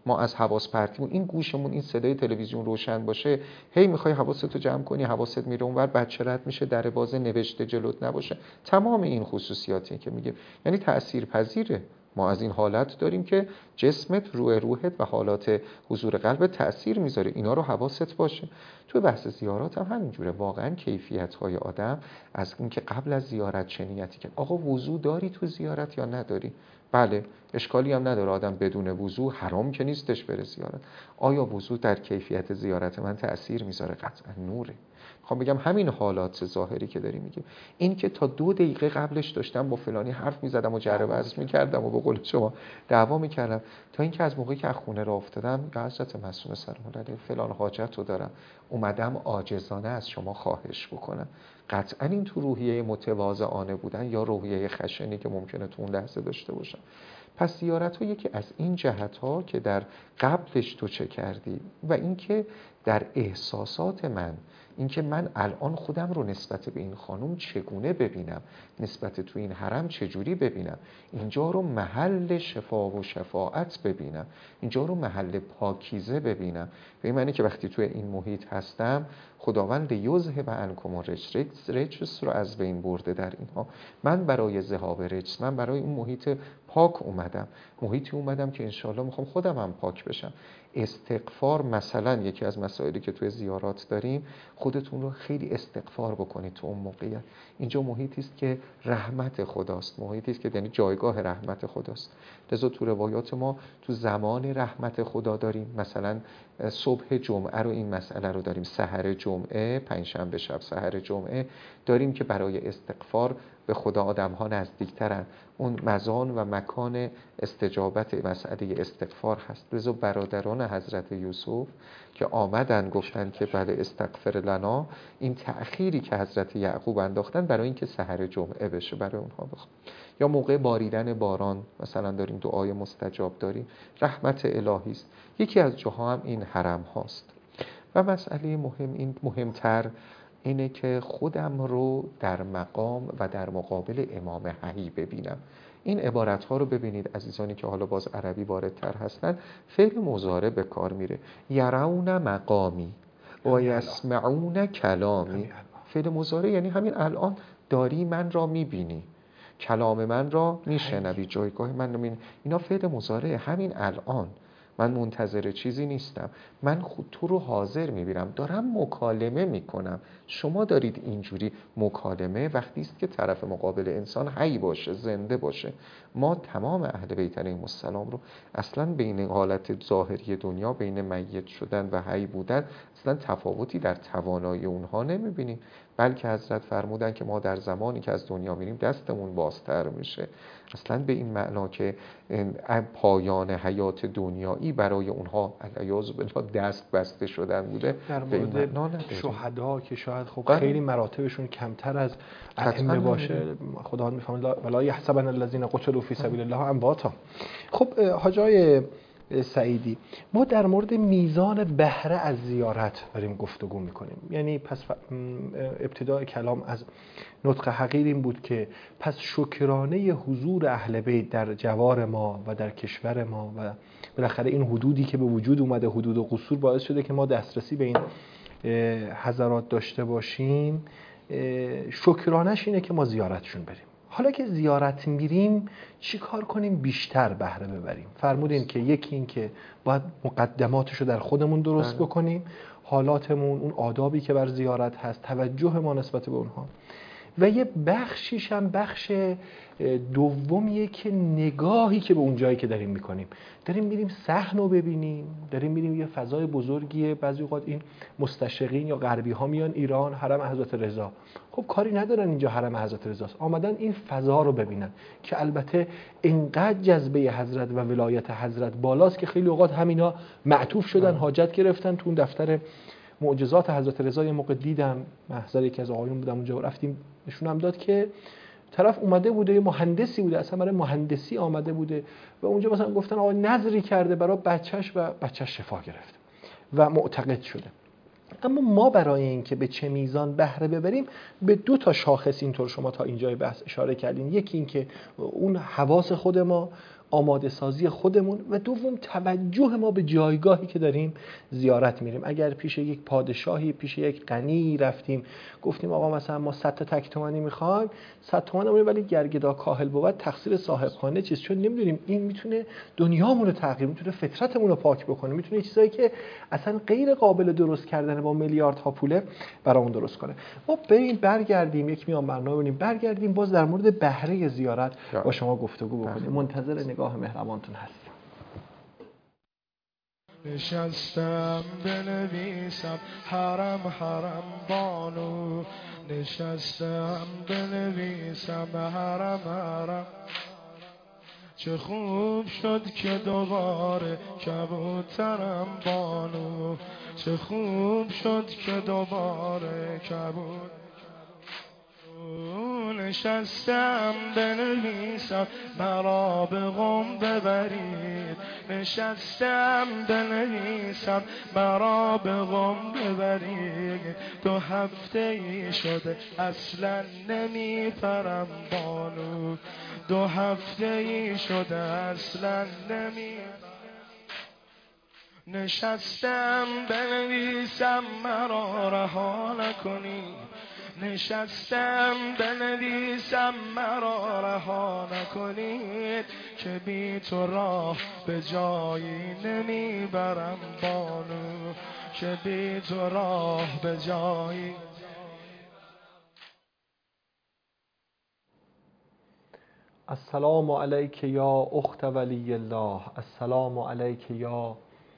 S3: ما از حواس پرتیمون، این گوشمون این صدای تلویزیون روشن باشه، هی میخوای حواستو جمع کنی، حواست میره اونور، بچه رد میشه، در باز نوشته جلوت نباشه. تمام این خصوصیاتی که میگه یعنی تاثیرپذیره. ما از این حالت داریم که جسمت، روحت و حالات حضور قلب تأثیر میذاره، اینا رو حواست باشه. تو بحث زیارات هم همینجوره. واقعا کیفیت‌های آدم از این که قبل از زیارت چه نیتی که آقا وضو داری تو زیارت یا نداری؟ بله، اشکالی هم نداره آدم بدون وضو، حرام که نیستش بره زیارت. آیا وضو در کیفیت زیارت من تأثیر میذاره؟ قطعا نوره. میخوام بگم همین حالات ظاهری که داریم میگیم، این که تا 2 دقیقه قبلش داشتم با فلانی حرف میزدم و جر و بحث میکردم و به قول شما دعوا میکردم، تا اینکه از موقعی که از خونه راه افتادم، یا حضرت معصومه سلام الله علیه فلان حاجت رو دارم، اومدم عاجزانه از شما خواهش بکنم. قطعا این تو روحیه متواضعانه بودن یا روحیه خشنی که ممکنه تو اون لحظه داشته باشم. پس زیارت ها یکی از این جهت ها که در قبلش تو چه کردی و اینکه در احساسات من، اینکه من الان خودم رو نسبت به این خانم چگونه ببینم، نسبت تو این حرم چجوری ببینم، اینجا رو محل شفا و شفاعت ببینم، اینجا رو محل پاکیزه ببینم. به این معنی که وقتی تو این محیط هستم، خداوند یذهب عنکم الرجس رو از بین برده در اینها. من برای ذهاب رجس، من برای اون محیط پاک اومدم، محیطی اومدم که انشاءالله میخوام خودم هم پاک بشم. استغفار مثلا یکی از مسائلی که توی زیارات داریم، خودتون رو خیلی استغفار بکنید تو اون موقعیت. اینجا محیطی است که رحمت خداست، محیطی است که یعنی جایگاه رحمت خداست. لذا تو روایات ما تو زمان رحمت خدا داریم، مثلا صبح جمعه رو این مسئله رو داریم، سحر جمعه، پنجشنبه شب سحر جمعه داریم که برای استغفار به خدا آدم ها نزدیکترن. اون مزان و مکان استجابت مسئله استغفار هست. لذا برادران حضرت یوسف که آمدن گفتن که بله استغفر لنا، این تأخیری که حضرت یعقوب انداختن برای اینکه سحر جمعه بشه برای اونها بخوام. یا موقع باریدن باران مثلا داریم دعای مستجاب داریم، رحمت الهی است. یکی از جاها هم این حرم هاست. و مسئله مهم، این مهمتر اینه که خودم رو در مقام و در مقابل امام حی ببینم. این عبارت ها رو ببینید عزیزانی که حالا باز عربی واردتر هستن، فعل مضارع به کار میره. یرون مقامی و یسمعون کلامی. فعل مضارع یعنی همین الان داری من را میبینی، کلام من را میشنوی، جایگاه من رو میبینی. اینا فعل مضارع همین الان. من منتظر چیزی نیستم، من خود تو رو حاضر میبینم، دارم مکالمه میکنم. شما دارید اینجوری مکالمه وقتی است که طرف مقابل انسان حی باشه، زنده باشه. ما تمام اهل بیت علیهم السلام رو اصلا بین حالت ظاهری دنیا، بین میت شدن و حی بودن، اصلا تفاوتی در توانایی اونها نمیبینیم. بلکه حضرت فرمودن که ما در زمانی که از دنیا میریم دستمون بازتر میشه، اصلا به این معنا که پایان حیات دنیایی برای اونها علیاذ بالله دست بسته شدن بوده.
S2: در مورد شهدا که شاید خب خیلی مراتبشون کمتر از ائمه باشه، خدا میفهمه ولا یحسبن الذين قتلوا فی سبیل الله امواتا. خب حاجای سعیدی، ما در مورد میزان بهره از زیارت داریم گفتگو میکنیم. یعنی پس ابتدای کلام از نطق حقیر این بود که پس شکرانه حضور اهل بیت در جوار ما و در کشور ما و بالاخره این حدودی که به وجود اومده، حدود و قصور، باعث شده که ما دسترسی به این حضرات داشته باشیم. شکرانش اینه که ما زیارتشون بریم. حالا که زیارت میریم چی کار کنیم بیشتر بهره ببریم؟ فرمودین که یکی این که باید مقدماتشو در خودمون درست بکنیم، حالاتمون، اون آدابی که بر زیارت هست، توجه ما نسبت به اونها. و یه بخشیش هم بخش دومیه که نگاهی که به اون جایی که داریم میکنیم، داریم میریم صحن رو ببینیم، داریم میریم یه فضای بزرگیه. بعضی اوقات این مستشرقین یا غربی ها میان ایران، حرم حضرت رضا، خب کاری ندارن اینجا حرم حضرت رضاست، آمدن این فضا رو ببینن که البته اینقدر جذبه حضرت و ولایت حضرت بالاست که خیلی اوقات همینا معطوف شدن، حاجت گرفتن. تو اون دفتر معجزات حضرت رضا یه موقع دیدم، محضر یکی از آقایون بودم اونجا، رفتیم نشونم داد که طرف اومده بوده، یه مهندسی بوده، اصلا برای مهندسی آمده بوده و اونجا مثلا گفتن آقا نظری کرده برای بچهش و بچهش شفا گرفته و معتقد شده. اما ما برای اینکه به چه میزان بهره ببریم به 2 تا شاخص اینطور شما تا اینجای بحث اشاره کردین. یکی این که اون حواس خود ما، آماده سازی خودمون و دوم توجه ما به جایگاهی که داریم زیارت میریم. اگر پیش یک پادشاهی، پیش یک غنی رفتیم گفتیم آقا مثلا ما 100 تا تک تومانی میخوایم، 100 تومانمون، ولی گرگدا کاهل بود، تقصیر صاحب خانه چیست، چون نمیدونیم این میتونه دنیامون رو تغییر، میتونه فطرتمون رو پاک بکنه، میتونه چیزایی که اصلا غیر قابل درست کردن با میلیاردها پوله برامون درست کنه. ما بریم برگردیم یک میان برنامه ببینیم، برگردیم باز در مورد بهره زیارت با شما گفتگو بکنیم. منتظر نگاه مهربانتون هستیم.
S1: نشستم بنویسم حرم حرم بانو، نشستم بنویسم حرم حرم. چه خوب شد که دوباره کبوترم بانو، چه خوب شد که دوباره کبوترم. نشستم بنویسم مرا به قم ببرید، نشستم بنویسم مرا به قم ببرید. 2 هفته شده اصلا نمیپرم بانو، 2 هفته شده اصلا نمیپرم. نشستم بنویسم مرا رها نکنید، نشستم بنویسم مرا رها نکنید، که بی تو راه به جایی نمیبرم بانو، که بی تو راه به جایی.
S2: السلام علیک یا اخت ولی الله، السلام علیک یا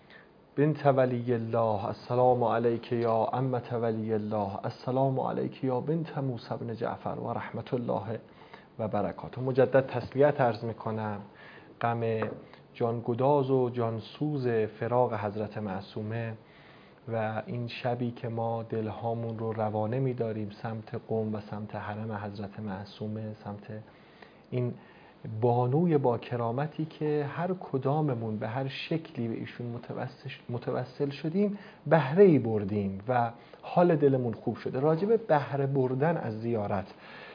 S2: بنت ولی الله، السلام علیک یا عمت ولی الله، السلام علیک یا بنت موسی بن جعفر و رحمت الله و برکاته. مجدد تسلیت عرض میکنم. غم جانگداز و جانسوز فراق حضرت معصومه و این شبی که ما دلهامون رو روانه می‌داریم سمت قم و سمت حرم حضرت معصومه، سمت این بانوی با کرامتی که هر کداممون به هر شکلی به ایشون متوسل شدیم بهره‌ای بردیم و حال دلمون خوب شده. راجع به بهره بردن از زیارت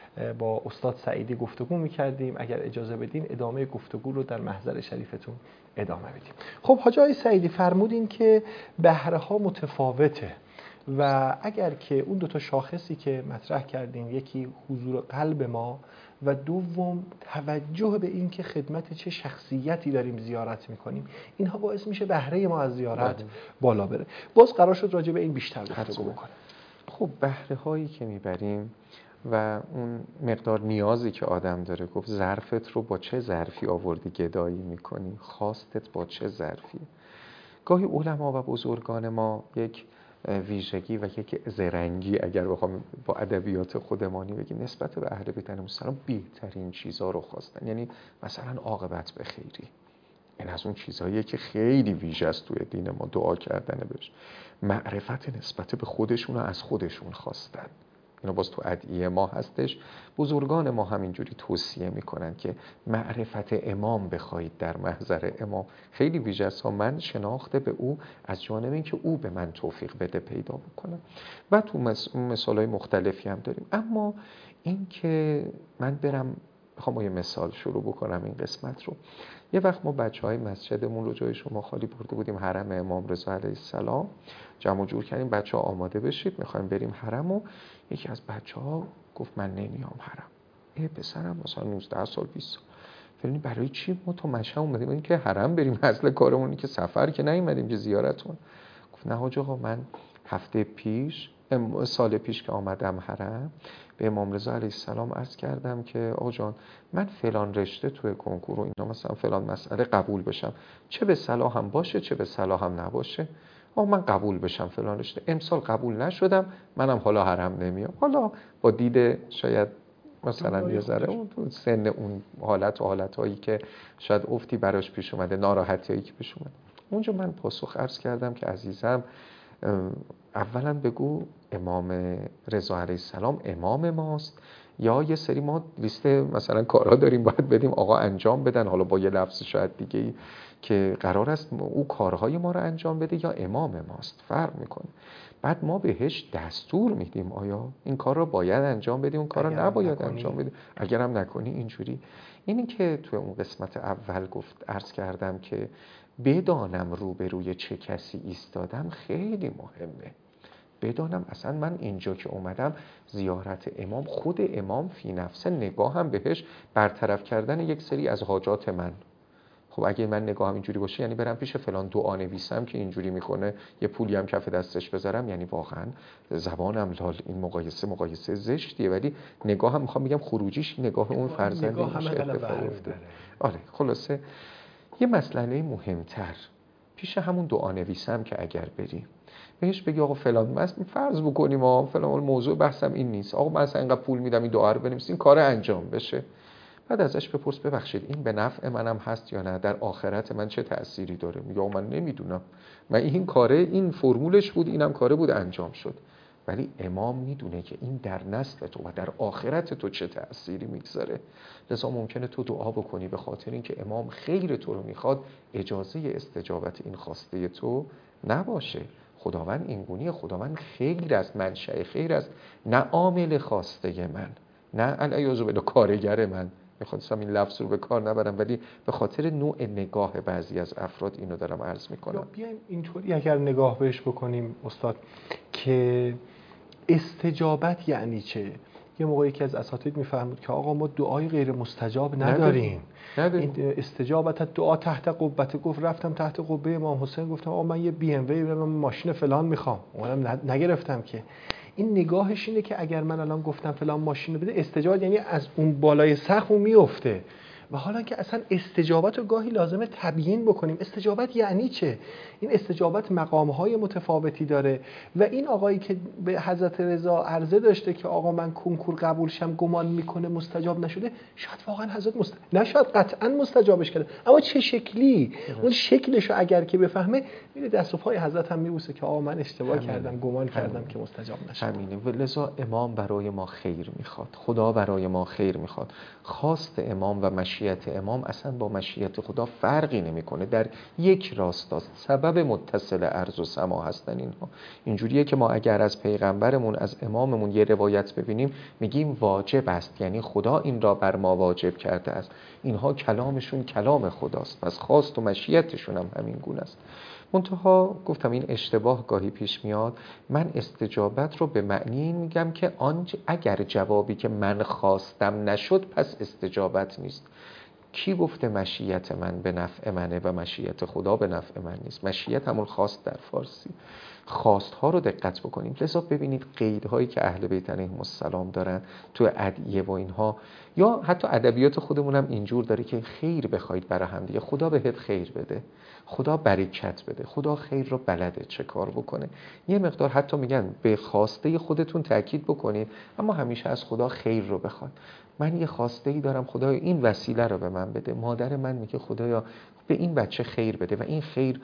S2: با استاد سعیدی گفتگو می‌کردیم. اگر اجازه بدین ادامه گفتگو رو در محضر شریفتون ادامه بدیم. خب حاج آقای سعیدی فرمودین که بهره‌ها متفاوته و اگر که اون 2 تا شاخصی که مطرح کردیم، یکی حضور قلب ما و دوم توجه به این که خدمت چه شخصیتی داریم زیارت میکنیم، اینها باعث میشه بهره ما از زیارت بالا بره. باز قرار شد راجع به این بیشتر گفتگو بکنیم.
S3: خب بهره هایی که میبریم و اون مقدار نیازی که آدم داره، گفت ظرفت رو با چه ظرفی آوردی گدایی میکنی، خواستت با چه ظرفی. گاهی علما و بزرگان ما یک ویژگی و یک زرنگی اگر بخوام با ادبیات خودمانی بگیم نسبت به اهل بیت علیهم السلام بهترین چیزا رو خواستن. یعنی مثلا عاقبت به خیری، این از اون چیزهاییه که خیلی ویژه است توی دین ما، دعا کردن بهش. معرفت نسبت به خودشون و از خودشون خواستن، اینا باز تو ادعیه ما هستش. بزرگان ما همینجوری توصیه میکنن که معرفت امام بخواید در محضر امام خیلی ویژه است. من شناخته به او از جانب این که او به من توفیق بده پیدا بکنم. و تو مثالای مختلفی هم داریم. اما این که من برم بخوام با یه مثال شروع بکنم این قسمت رو. یه وقت ما بچهای مسجدمون رو جای شما خالی برده بودیم حرم امام رضا علیه السلام، جمع جور کردیم بچه‌ها آماده بشید میخوایم بریم حرم. و یکی از بچه‌ها گفت من نمیام حرم. پسرم مثلا 19 سال 20 سال، فلانی برای چی ما تو مشهد اومدیم این که حرم بریم؟ اصل کارمون که سفر که نیومدیم که زیارت کنیم. گفت نه حاج آقا، من سال پیش که آمدم حرم به امام رضا علیه السلام عرض کردم که آقا جان من فلان رشته توی کنکور و اینا مثلا فلان مسئله قبول بشم، چه به صلاحم باشه چه به صلاحم نباشه، آقا من قبول بشم فلان رشته. امسال قبول نشدم، منم حالا حرم نمیام. حالا با دید شاید مثلا یه ذره اون سن اون حالت و حالتایی که شاید افتی براش پیش اومده، ناراحتیایی که پیش اومده. اونجا من پاسخ عرض کردم که عزیزم اولا بگو امام رضا علیه السلام امام ماست، یا یه سری ما لیست مثلا کارها داریم باید بدیم آقا انجام بدن، حالا با یه لفظ شاید دیگه که قرار است او کارهای ما رو انجام بده یا امام ماست، فرق میکنه. بعد ما بهش دستور میدیم آیا این کار رو باید انجام بدیم، اون کار رو نباید انجام بدیم، اگرم نکنی اینجوری. اینی که توی اون قسمت اول عرض کردم که بدانم روبروی چه کسی ایستادم خیلی مهمه. بدانم اصلا من اینجا که اومدم زیارت امام، خود امام فی نفسه نگاهم بهش برطرف کردن یک سری از حاجات من. خب اگه من نگاهم اینجوری باشه یعنی برم پیش فلان دعا نویسم که اینجوری میکنه یه پولی هم کف دستش بذارم، یعنی واقعا زبانم لال. این مقایسه زشتیه، ولی نگاهم میخوام بگم خروجیش نگاه اون فرزند میشه اتفاق افتاده. آره خلاصه یه مسئله مهمتر پیش همون دعا نویسم که اگر بریم بهش بگی آقا فلان فرض بکنیم فلان موضوع بحثم این نیست، آقا من اصلا اینقدر پول میدم این دعا رو بنویسین کار انجام بشه. بعد ازش بپرس ببخشید این به نفع منم هست یا نه، در آخرت من چه تأثیری داره؟ میگه من نمیدونم، من این کاره این فرمولش بود، اینم کاره بود انجام شد. ولی امام میدونه که این در نسل تو و در آخرت تو چه تأثیری میگذاره. لذا ممکنه تو دعا بکنی به خاطر اینکه امام خیر تو رو میخواد، اجازه استجابت این خواسته تو نباشه. خداوند اینگونیه، خداوند خیر است، منشأ خیر است، نه عامل خواسته من، نه علیاذ بالله کارگر من. میخواستم این لفظ رو به کار نبرم ولی به خاطر نوع نگاه بعضی از افراد اینو دارم عرض میکنم.
S2: بیایم اینطوری اگر نگاه بهش بکنیم استاد که استجابت یعنی چه؟ یه موقعی که از اساتید میفهمید که آقا ما دعای غیر مستجاب نداریم. این استجابت دعا تحت قبت، گفت رفتم تحت قبه امام حسین گفتم آقا من یه بی ام وی من ماشین فلان میخوام، اونم نگرفتم که. این نگاهش اینه که اگر من الان گفتم فلان ماشین بده، استجابت یعنی از اون بالای سقف میفته. و حالا که اصلا استجابت رو گاهی لازمه تبیین بکنیم. استجابت یعنی چه؟ این استجابت مقام‌های متفاوتی داره و این آقایی که به حضرت رضا عرضه داشته که آقا من کنکور قبول شم گمان میکنه مستجاب نشده، شاید واقعا حضرت نشاید قطعا مستجابش کرده، اما چه شکلی؟ اون شکلشو اگر که بفهمه میره دست و پای حضرت هم میبوسه که آقا من اشتباه کردم، گمان کردم که مستجاب نشد.
S3: همینه. ولذا امام برای ما خیر میخواد، خدا برای ما خیر میخواد. خواست امام و مشیت امام اصلا با مشیت خدا فرقی نمیکنه، در یک راستاست، سبب متصل ارض و سما هستن اینها. اینجوریه که ما اگر از پیغمبرمون از اماممون یه روایت ببینیم میگیم واجب است، یعنی خدا این را بر ما واجب کرده است. اینها کلامشون کلام خداست، پس خواست و مشیتشون هم همین گونه است. منتها گفتم این اشتباه گاهی پیش میاد. من استجابت رو به معنی میگم که اگر جوابی که من خواستم نشد پس استجابت نیست. کی گفته مشیت من به نفع منه و مشیت خدا به نفع من نیست؟ مشیت همون خواست در فارسی. خواست ها رو دقت بکنیم. لذا ببینید قیدهایی که اهل بیت علیهم السلام دارن تو ادعیه و اینها، یا حتی ادبیات خودمون هم اینجور داره که خیر بخواید برای هم دیگه، خدا بهت خیر بده، خدا برکت بده، خدا خیر رو بلده چه کار بکنه. یه مقدار حتی میگن به خواسته خودتون تاکید بکنید، اما همیشه از خدا خیر رو بخواد. من یه خواسته ای دارم خدایا این وسیله رو به من بده. مادر من میگه خدایا به این بچه خیر بده و این خیر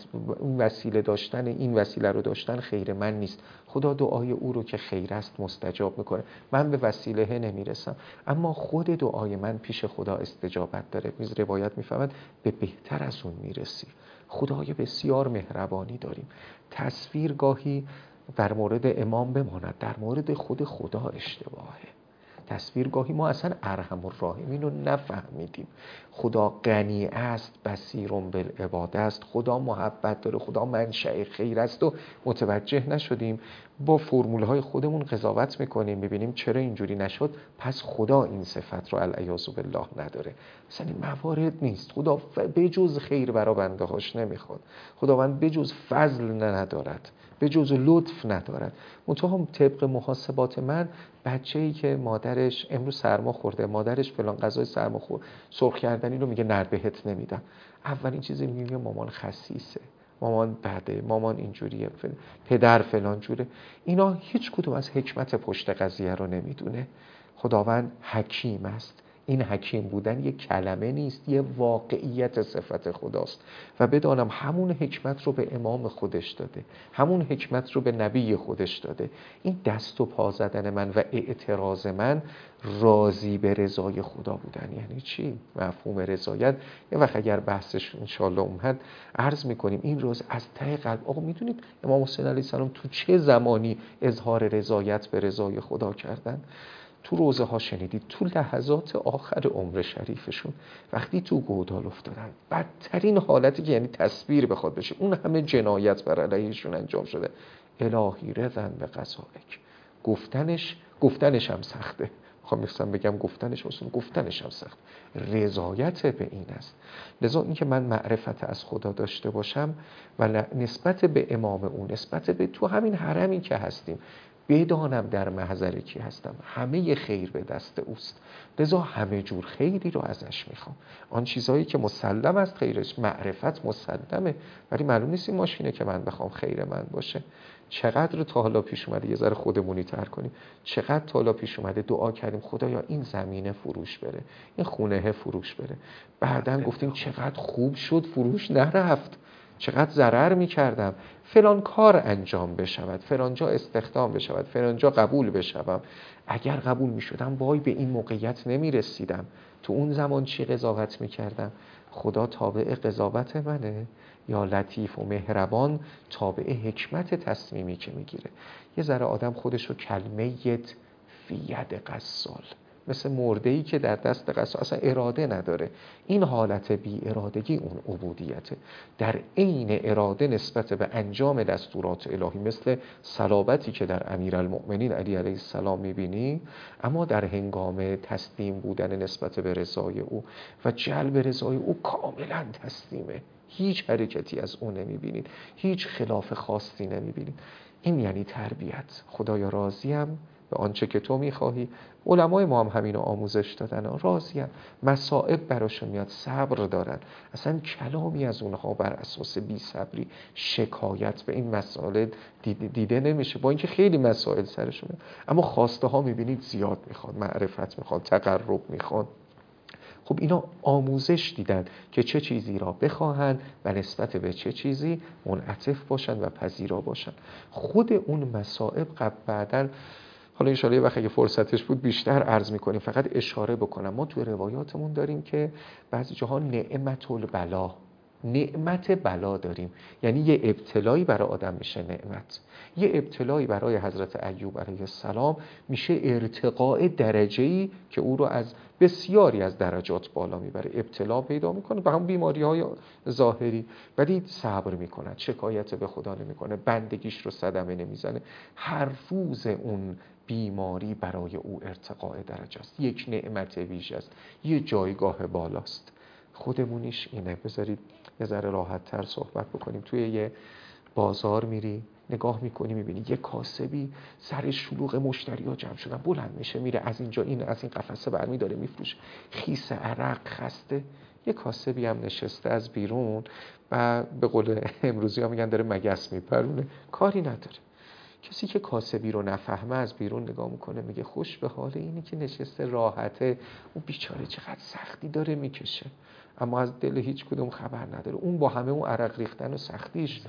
S3: وسیله داشتن این وسیله رو داشتن خیر من نیست. خدا دعای او رو که خیر است مستجاب میکنه. من به وسیله نمیرسم، اما خود دعای من پیش خدا استجابت داره. میز روایت میفهمد به بهتر از اون میرسی. خدای بسیار مهربانی داریم. تصویر گاهی در مورد امام بماند، در مورد خود خدا اشتباهه. تصویرگاهی ما اصلا ارحم الراحمین رو نفهمیدیم. خدا غنی است، بصیر بالعباد است، خدا محبت داره، خدا منشأ خیر است و متوجه نشدیم. با فرمولهای خودمون قضاوت میکنیم، میبینیم چرا اینجوری نشد، پس خدا این صفت رو العیاذ بالله نداره. اصلا این موارد نیست. خدا بجز خیر برای بنده هاش نمیخواد. خداوند بجز فضل ندارد، به جز لطف ندارد. منتها طبق محاسبات من بچه‌ای که مادرش امروز سرما خورده، مادرش فلان غذای سرما خورد، سرخ کردنی رو میگه نه بهت نمیدم، اولین چیزی میگه مامان خسیسه، مامان بده، مامان اینجوریه، پدر فلان جوره. اینا هیچ کدوم از حکمت پشت قضیه رو نمیدونه. خداوند حکیم است. این حکیم بودن یک کلمه نیست، یه واقعیت صفت خداست و بدانم همون حکمت رو به امام خودش داده، همون حکمت رو به نبی خودش داده. این دست و پا زدن من و اعتراض من راضی به رضای خدا بودن یعنی چی؟ مفهوم رضایت یه وقت اگر بحثش انشالله اومد عرض میکنیم. این روز از ته قلب آقا میدونید امام حسین علیه السلام تو چه زمانی اظهار رضایت به رضای خدا کردن؟ تو روزه ها شنیدید، تو لحظات آخر عمر شریفشون وقتی تو گودال افتادن، بدترین حالتی که یعنی تصویر بخواد بشه، اون همه جنایت بر علیهشون انجام شده، الهی رضن به قضائک. گفتنش هم سخته، میخواستم بگم گفتنش هم سخت. رضایت به این است. لذا این که من معرفت از خدا داشته باشم و نسبت به امام اون، نسبت به تو همین حرمی که هستیم، بدانم در محضر کی هستم، همه خیر به دست اوست. لذا همه جور خیری رو ازش میخوام. آن چیزهایی که مسلم است خیرش، معرفت مسلمه، ولی معلوم نیست این ماشینه که من بخوام خیر من باشه. چقدر تا حالا پیش اومده، یه ذره خودمونی تر کنیم، چقدر تا حالا پیش اومده دعا کردیم خدایا این زمینه فروش بره، این خونه فروش بره، بعدن گفتیم چقدر خوب شد فروش نرفت، چقدر ضرر میکردم، فلان کار انجام بشود، فلان جا استخدام بشود، فلان جا قبول بشوم. اگر قبول میشدم وای به این موقعیت نمیرسیدم. تو اون زمان چی قضاوت میکردم؟ خدا تابع قضاوت منه یا لطیف و مهربان تابع حکمت تصمیمی که میگیره؟ یه ذره آدم خودشو کلمیت فی ید قسال، مثل مرده‌ای که در دست قسال اصلا اراده نداره. این حالت بی ارادگی اون عبودیته. در عین اراده نسبت به انجام دستورات الهی، مثل صلابتی که در امیرالمؤمنین علی علیه السلام میبینی، اما در هنگام تسلیم بودن نسبت به رضای او و جلب رضای او کاملا تسلیمه، هیچ حرکتی از اون نمیبینید، هیچ خلاف خاصی نمیبینید. این یعنی تربیت. خدایا راضیم به آنچه که تو میخواهی. علمای ما هم همین رو آموزش دادن، راضیم، مصائب براشون میاد صبر دارن، اصلا کلامی از اونها بر اساس بی صبری شکایت به این مسائل دیده نمیشه، با اینکه خیلی مسائل سرشونه، اما خواسته ها میبینید زیاد میخواد، معرفت میخواد، تقرب میخواد. خب اینا آموزش دیدن که چه چیزی را بخواهن و نسبت به چه چیزی منعطف باشن و پذیرا باشن. خود اون مصائب بعداً حالا انشاءالله یه وقت اگه فرصتش بود بیشتر عرض میکنیم، فقط اشاره بکنم. ما تو روایاتمون داریم که بعضی جاها نعمت البلا، نعمت بلا داریم، یعنی یه ابتلایی برای آدم میشه نعمت، یه ابتلایی برای حضرت ایوب علیه السلام میشه ارتقاء درجه‌ای که او رو از بسیاری از درجات بالا میبره. ابتلا پیدا میکنه به هم بیماری‌های ظاهری، ولی صبر میکنه، شکایت به خدا نمیکنه، بندگیش رو صدمه نمیزنه. هر روز اون بیماری برای او ارتقاء درجه است، یک نعمت ویژه است، یه جایگاه بالاست. خودمونیش اینه. بذارید یه ذره راحت تر صحبت بکنیم. توی یه بازار میری، نگاه میکنی، میبینی یه کاسبی سر شلوغ مشتری ها جمع شدن، بلند میشه میره از اینجا این از این قفسه برمی داره میفروشه، خیس عرق، خسته. یه کاسبی هم نشسته از بیرون و به قول امروزی ها میگن داره مگس میپرونه، کاری نداره. کسی که کاسبی رو نفهمه از بیرون نگاه میکنه، میگه خوش به حال اینی که نشسته راحته، اون بیچاره چقدر سختی داره میکشه، اما از دل هیچ کدوم خبر نداره. اون با همه اون عرق ریختن و سختیش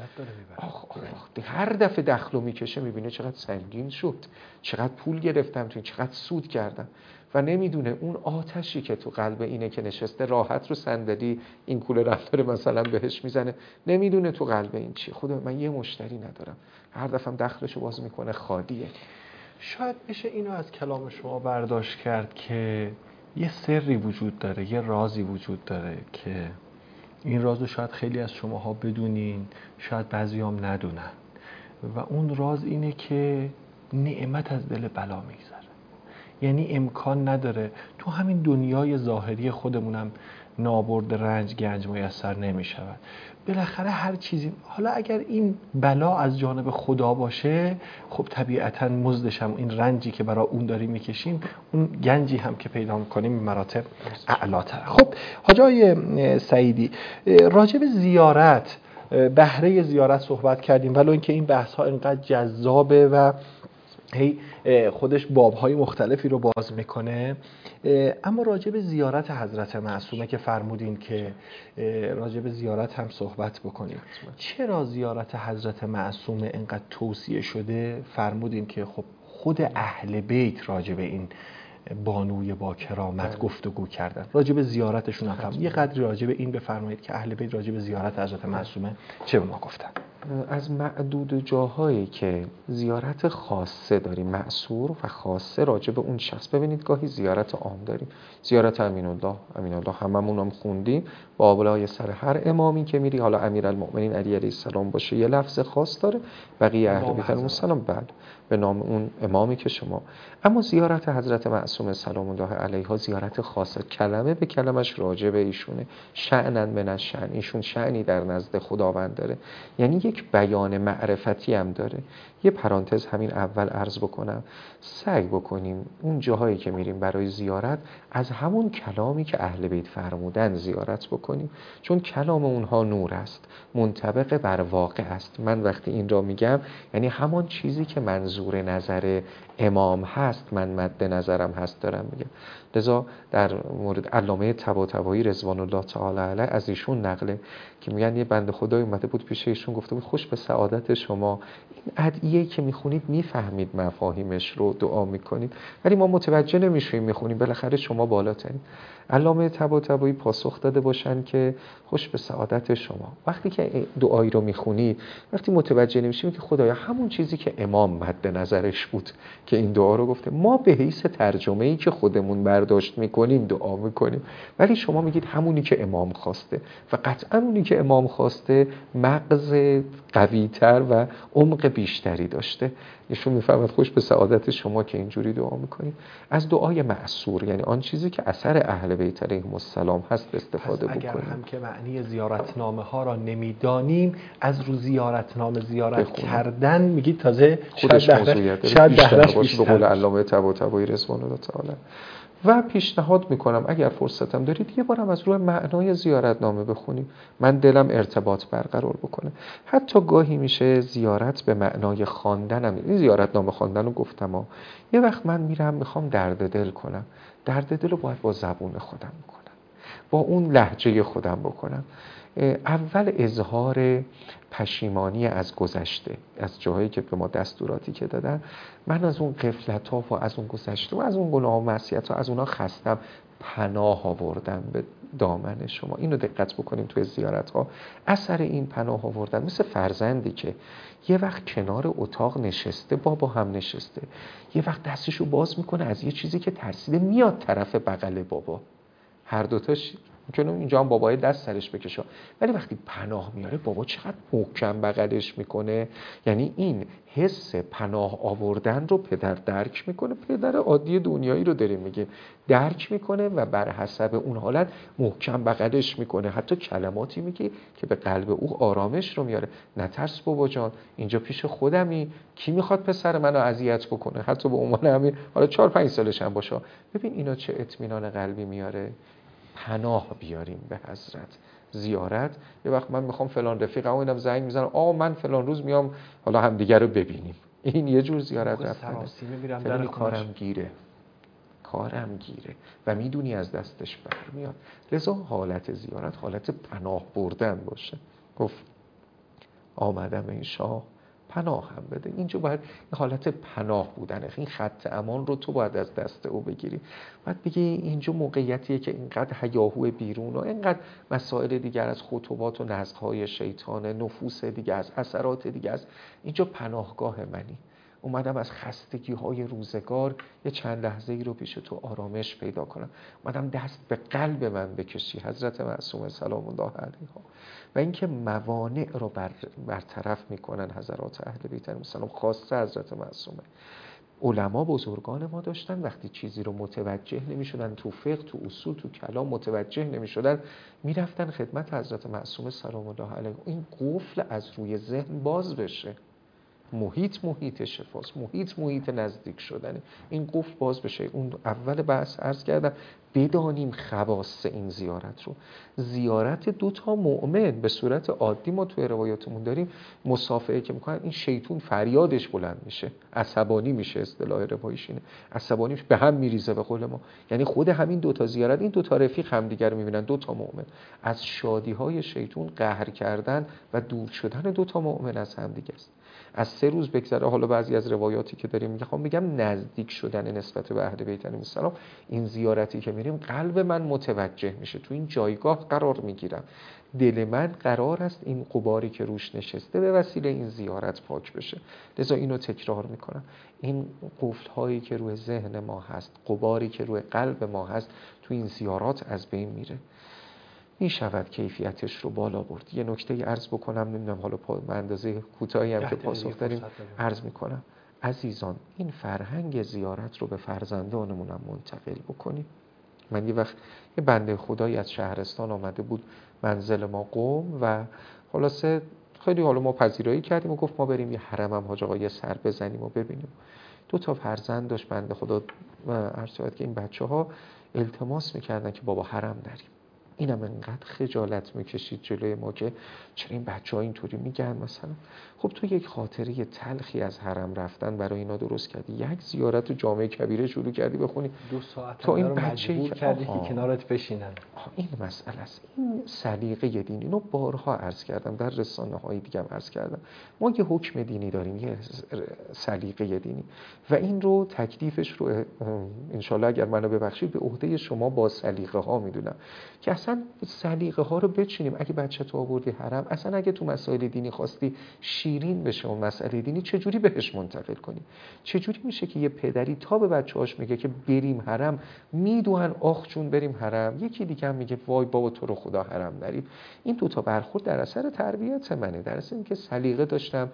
S3: هر دفعه دخلو میکشه میبینه چقدر سنگین شد، چقدر پول گرفتم تو، چقدر سود کردم، و نمیدونه اون آتشی که تو قلب اینه که نشسته راحت رو صندلی این کوله رفتاره مثلا بهش میزنه، نمیدونه تو قلب این چیه. خدا من یه مشتری ندارم، هر دفعه دخلشو باز میکنه خالیه.
S2: شاید بشه اینو از کلام شما برداشت کرد که یه سری وجود داره، یه رازی وجود داره که این رازو شاید خیلی از شماها بدونین، شاید بعضیام ندونن، و اون راز اینه که نعمت از دل بلا میگذره. یعنی امکان نداره تو همین دنیای ظاهری خودمونم نابرد رنج گنج میسر نمیشود. بالاخره هر چیزی، حالا اگر این بلا از جانب خدا باشه، خب طبیعتاً مزدش هم این رنجی که برای اون داریم میکشیم، اون گنجی هم که پیدا میکنیم مراتب اعلاتره. خب حاج آقای سعیدی، راجع به زیارت، بهره زیارت صحبت کردیم، ولو اینکه این بحث ها اینقدر جذابه و هی خودش بابهای مختلفی رو باز میکنه. اما راجع به زیارت حضرت معصومه که فرمودین که راجع به زیارت هم صحبت بکنیم، چرا زیارت حضرت معصومه اینقدر توصیه شده؟ فرمودین که خب خود اهل بیت راجع به این بانوی با کرامت گفتگو کردن، راجع به زیارتشون هم فرمود. یه قدری راجع به این بفرمایید که اهل بیت راجع به زیارت حضرت معصومه چه به ما گفتن؟
S3: از معدود جاهایی که زیارت خاصه داریم، معصور و خاصه راجع به اون شخص. ببینید گاهی زیارت عام داریم، زیارت امین الله هممون هم خوندیم، با بالای سر هر امامی که میری، حالا امیرالمؤمنین علی علیه السلام باشه یه لفظ خاص داره، بقیه اهل بیت علیهم السلام بله به نام اون امامی که شما. اما زیارت حضرت معصومه سلام الله علیها زیارت خاصه، کلمه به کلمش راجع به ایشونه، شأنن من الشأن، ایشون شأنی در نزد خداوند داره، یعنی یک بیان معرفتی هم داره. یه پرانتز همین اول عرض بکنم، سعی بکنیم اون جاهایی که میریم برای زیارت از همون کلامی که اهل بیت فرمودن زیارت بکنیم، چون کلام اونها نور است، منطبق بر واقع است. من وقتی این را میگم یعنی همان چیزی که منظور نظر امام هست من مد نظرم هست دارم میگم. لذا در مورد علامه طباطبایی رضوان الله تعالی علیه از ایشون نقله که میگن یه بنده خدای اومده بود پیش ایشون گفته بود خوش به سعادت شما، این ادعیه‌ای که میخونید میفهمید مفاهیمش رو، دعا میکنید ولی ما متوجه نمیشیم میخونیم، بالاخره شما بالاترین. علامه طباطبایی پاسخ داده باشن که خوش به سعادت شما، وقتی که دعایی رو میخونید وقتی متوجه نمیشیم که خدایا همون چیزی که امام مد نظرش بود که این دعا رو گفته، ما به حیث ترجمه‌ای که خودمون برداشت میکنیم دعا میکنیم، ولی شما میگید همونی که امام خواسته و قطعا اونی که امام خواسته مغز قوی‌تر و عمق بیشتری داشته. ایشون میفرماد خوش به سعادت شما که اینجوری دعا میکنید. از دعای معصور یعنی آن چیزی که اثر اهل بیت علیهم السلام هست استفاده بکنیم.
S2: اگر هم که معنی زیارتنامه ها را نمیدانیم، از رو زیارتنامه زیارت کردن میگید تازه
S3: خودش موضوعیت
S2: شاید
S3: بیشتر باشه به قول علامه طباطبایی رضوان الله تعالی. و پیشنهاد میکنم اگر فرصتم دارید یه بارم از روی معنای زیارتنامه بخونیم، من دلم ارتباط برقرار بکنه. حتی گاهی میشه زیارت به معنای خواندنم، این زیارتنامه خواندن رو گفتم یه وقت من میرم میخوام درد دل کنم، درد دل رو باید با زبون خودم بکنم، با اون لهجه خودم بکنم. اول اظهار پشیمانی از گذشته، از جاهایی که به ما دستوراتی که دادن، من از اون غفلت‌ها و از اون گذشته و از اون گناه و معصیت‌ها از اونها خستم، پناه آوردم به دامن شما. اینو دقت بکنیم توی زیارت‌ها، اثر این پناه آوردن مثل فرزندی که یه وقت کنار اتاق نشسته، بابا هم نشسته، یه وقت دستشو باز میکنه از یه چیزی که ترسیده میاد طرف بغل بابا، هر دوتاش ممکنه اینجا هم بابای دست سرش بکشه، ولی وقتی پناه میاره بابا چقدر محکم بغلش میکنه. یعنی این حس پناه آوردن رو پدر درک میکنه، پدر عادی دنیایی رو داریم میگیم، درک میکنه و بر حسب اون حالت محکم بغلش میکنه، حتی کلماتی میگه که به قلب او آرامش رو میاره. نترس بابا جان، اینجا پیش خودمی، کی میخواد پسر منو اذیت بکنه، حتی به عنوان همین حالا 4-5 سالش هم باشه. ببین اینا چه اطمینان قلبی میاره. پناه بیاریم به حضرت. زیارت یه وقت من میخوام فلان رفیقمو اینم زنگ میزنم من فلان روز میام حالا همدیگه رو ببینیم، این یه جور زیارت رفتنه. خیلی کارم گیره و میدونی از دستش برمیاد. لذا حالت زیارت حالت پناه بردن باشه. گفت آمدم این شاه پناه هم بده. اینجا باید حالت پناه بودنه، این خط امان رو تو باید از دست او بگیری. باید بگی اینجا موقعیتیه که اینقدر هیاهو بیرون و اینقدر مسائل دیگر از خطوبات و نزغ‌های شیطان، نفوس دیگه از اثرات دیگه از اینجا پناهگاه منی. اومدم از خستگی های روزگار یه چند لحظه ای رو پیش تو آرامش پیدا کنم، اومدم دست به قلب من بکشی حضرت معصومه سلام الله علیها. و اینکه موانع رو برطرف میکنن حضرات اهل بیت علیهم السلام، خاصه حضرت معصومه. علما بزرگان ما داشتن وقتی چیزی رو متوجه نمیشدن، تو فقه، تو اصول، تو کلام متوجه نمیشدن، میرفتن خدمت حضرت معصومه سلام الله علیها، این قفل از روی ذهن باز بشه. محیط شفاست، محیط نزدیک شدنه. این قفل باز بشه. اون اول بحث عرض کردم بدانیم خواص این زیارت رو. زیارت 2 مؤمن به صورت عادی ما توی روایاتمون داریم، مصافحه که میکنن این شیطون فریادش بلند میشه، عصبانی میشه، اصطلاح روایش اینه، عصبانی میشه، به هم میریزه به قول ما. یعنی خود همین 2 زیارت، این 2 رفیق همدیگر رو میبینن، 2 مؤمن، از شادی های شیطون قهر کردن و دور شدن 2 مؤمن از همدیگه است. از 3 روز بگذره، حالا بعضی از روایاتی که داریم میگم نزدیک شدن نسبت به اهل بیت علیهم السلام. این زیارتی که میریم قلب من متوجه میشه، تو این جایگاه قرار میگیرم، دل من قرار است این غباری که روش نشسته به وسیله این زیارت پاک بشه. لذا اینو تکرار میکنم، این قفل هایی که روی ذهن ما هست، غباری که روی قلب ما هست، تو این زیارات از بین میره. می شود کیفیتش رو بالا برد. یه نکته عرض بکنم، نمیدونم حالا به اندازه کوتاهی هم که پاسخ داریم عرض میکنم. عزیزان، این فرهنگ زیارت رو به فرزندانمون هم منتقل بکنیم. من یه وقت یه بنده خدایی از شهرستان آمده بود منزل ما قم و خلاصه خیلی حالا ما پذیرایی کردیم و گفت ما بریم یه حرم هم حاج آقا یه سر بزنیم و ببینیم. 2 فرزند داشت بنده خدا، عرض شد که این بچه‌ها التماس میکردن که بابا حرم نریم. اینم انقدر خجالت میکشید جلوی ما که چرا این بچه‌ها اینطوری میگن مثلا. خب تو یک خاطره تلخی از حرم رفتن برای اینا درست کردی، یک زیارت تو جامع کبیره شروع کردی بخونی
S2: 2 ساعت
S3: تو این
S2: رو
S3: بچه‌ای
S2: مجبور کردی که کنارت بشینن.
S3: این مسئله است. این سلیقه دینی، اینو بارها عرض کردم، در رسانه‌های دیگه هم عرض کردم. ما یه حکم دینی داریم، یه سلیقه دینی و این رو تکلیفش رو انشالله اگر منو ببخشید به عهده شما با سلیقه ها میدونم که اصلا سلیقه ها رو بچینیم. اگه بچه تو آوردی حرم، اصلا اگه تو مسائل دینی خواستی شیرین بشه اون مسئله دینی، چجوری بهش منتقل کنی؟ چجوری میشه که یه پدری تا به بچه‌هاش میگه که بریم حرم، میدونن آخ جون بریم حرم، یکی دیگه هم میگه وای بابا تو رو خدا حرم نریم. این 2 برخورد در اثر تربیت منه، در اثر اینکه سلیقه داشتم،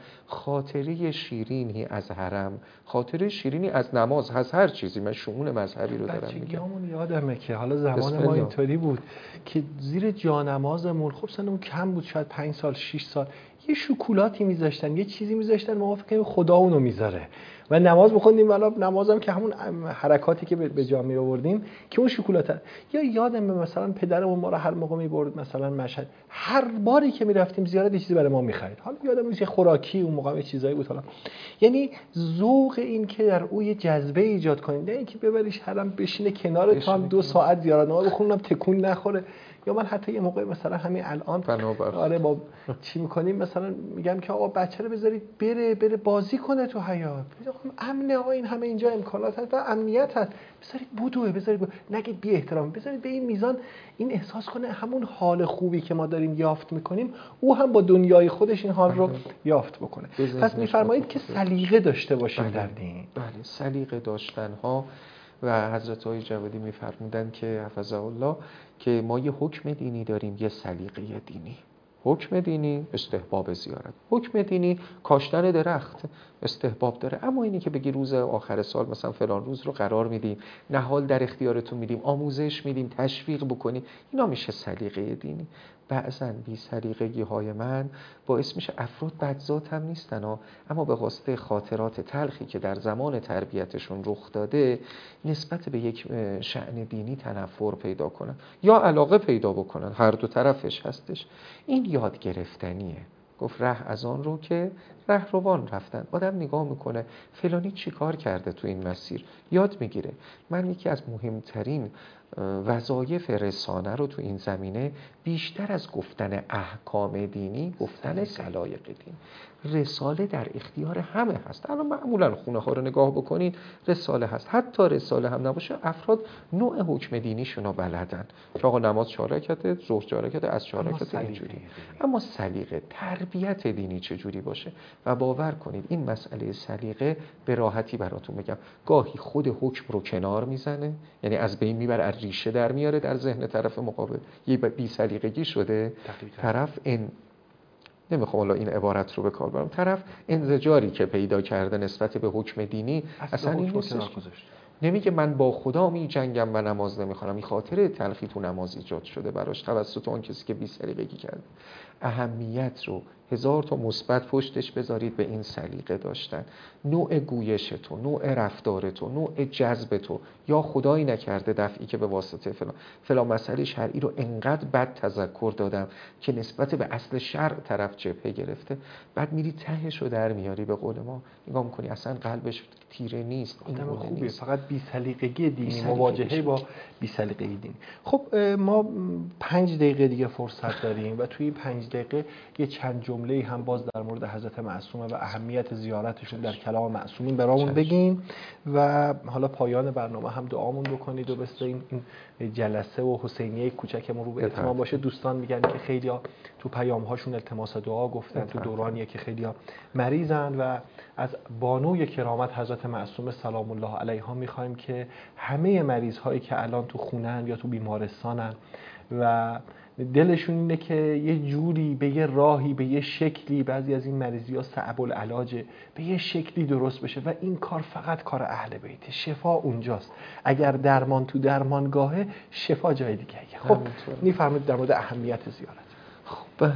S3: خاطره شیرینی از حرم، خاطره شیرینی از نماز، از هر چیزی. من شمول مذهبی رو دارم میگم.
S2: بچگیامون یادمه که حالا زمان ما اینطوری بود که زیر جانمازمون، خب سنمون کم بود، شاید 5 سال 6 سال، یه شکلاتی میذاشتن، یه چیزی میذاشتن، ما فکر کنیم خدا اونو میذاره و نماز بخوندیم. والا نمازم که همون حرکاتی که به جا می آوردیم که اون شکلات. یا یادم مثلا پدرمون ما رو هر موقع میبرد مثلا مشهد، هر باری که میرفتیم زیارت یه چیزی برای ما میخرید. حالا یادم نیست خوراکی اون موقع یه چیزایی بود. حالا یعنی ذوق این که در او یه جذبه ایجاد کنیم، نه اینکه ببریش حرم بشینه کنار تو هم 2 ساعت زیارت نماز بخونم تکون نخوره. یا من حتی یه موقع مثلا همین الان آره با چی میکنیم، مثلا میگم که آقا بچه رو بذارید بره بازی کنه تو حیاط، امنه، آقا این همه اینجا امکانات هست و امنیت هست، بذارید نگید بی احترام، بذارید به این میزان این احساس کنه همون حال خوبی که ما داریم یافت میکنیم او هم با دنیای خودش این حال رو یافت بکنه. پس میفرمایید که سلیقه داشته باشیم در دین.
S3: بله، سلیقه داشتن ها. و حضرت آقای جوادی میفرمودن که حفظه الله که ما یه حکم دینی داریم، یه سلیقه دینی. حکم دینی استحباب زیارت، حکم دینی کاشتن درخت استحباب داره. اما اینی که بگی روز آخر سال مثلا فلان روز رو قرار میدیم، نهال در اختیارتون میدیم، آموزش میدیم، تشویق بکنیم، اینا میشه سلیقه دینی. بعضن بی سلیقگی های من باعث میشه افراد بدذات هم نیستن ها، اما به واسطه خاطرات تلخی که در زمان تربیتشون رخ داده نسبت به یک شأن دینی تنفر پیدا کنن یا علاقه پیدا بکنن. هر 2 طرفش هستش. این یاد گرفتنیه. گفت ره از آن رو که رهروان رفتن. آدم نگاه میکنه فلانی چی کار کرده تو این مسیر، یاد میگیره. من یکی از مهمترین وظایف رسانه رو تو این زمینه بیشتر از گفتن احکام دینی، گفتن سلایق دین. رساله در اختیار همه هست. الان معمولا خونه ها رو نگاه بکنید رساله هست. حتی رساله هم نباشه افراد نوع حکم دینیشون رو بلدن که آقا نماز 4 رکعته، ظهر 4 رکعته، عصر 4 رکعته، اینجوری. اما سلیقه، تربیت دینی چجوری باشه؟ و باور کنید این مسئله سلیقه به راحتی براتون بگم گاهی خود حکم رو کنار میزنه، یعنی از بین میبره، از ریشه در میاره در ذهن طرف مقابل. یه بی سلیقگی شده طرف نمیخوام حالا این عبارت رو به کار برم، طرف انزجاری که پیدا کرده نسبت به حکم دینی اصلا این نیستش. نمیگه من با خدا می جنگم و نماز نمیخونم، این خاطره تلخی تو نماز ایجاد شده براش توسط اون کسی که بی سلیقگی کرده. اهمیت رو 1000 تا مثبت پشتش بذارید به این سلیقه داشتن. نوع گویش تو، نوع رفتار تو، نوع جذب تو، یا خدایی نکرده دفعی که به واسطه فلان مسئله شرعی رو انقدر بد تذکر دادم که نسبت به اصل شرع طرف جبهه گرفته، بعد میری تهش رو در میاری. به قول ما نگاه میکنی اصلا قلبش تیره نیست، این
S2: آدم
S3: گونه
S2: خوبیه،
S3: نیست.
S2: فقط بی‌سلیقگی دینی،
S3: بی‌سلیقگی
S2: مواجهه با بی‌سلیقگی دینی. خب ما 5 دقیقه دیگه فرصت داریم و توی این 5 دقیقه یه چند جمله‌ای هم باز در مورد حضرت معصومه و اهمیت زیارتشون در کلام معصومین برامون بگین و حالا پایان برنامه هم دعامون بکنید و بذارین این جلسه و حسینیه کوچکمون رو به اتمام باشه. دوستان میگن که خیلی‌ها تو پیام‌هاشون التماس دعا گفتن، تو دورانیه که خیلی‌ها مریضن و از بانوی کرامت حضرت معصومه سلام الله علیها میخوایم که همه مریض‌هایی که الان تو خونه‌ن یا تو بیمارستانن و دلشون اینه که یه جوری به یه راهی به یه شکلی، بعضی از این مریضی‌ها صعب العلاجه، به یه شکلی درست بشه و این کار فقط کار اهل بیته. شفا اونجاست. اگر درمان تو درمانگاهه، شفا جای دیگه. خب میفرمایید در مورد اهمیت زیارت.
S3: خب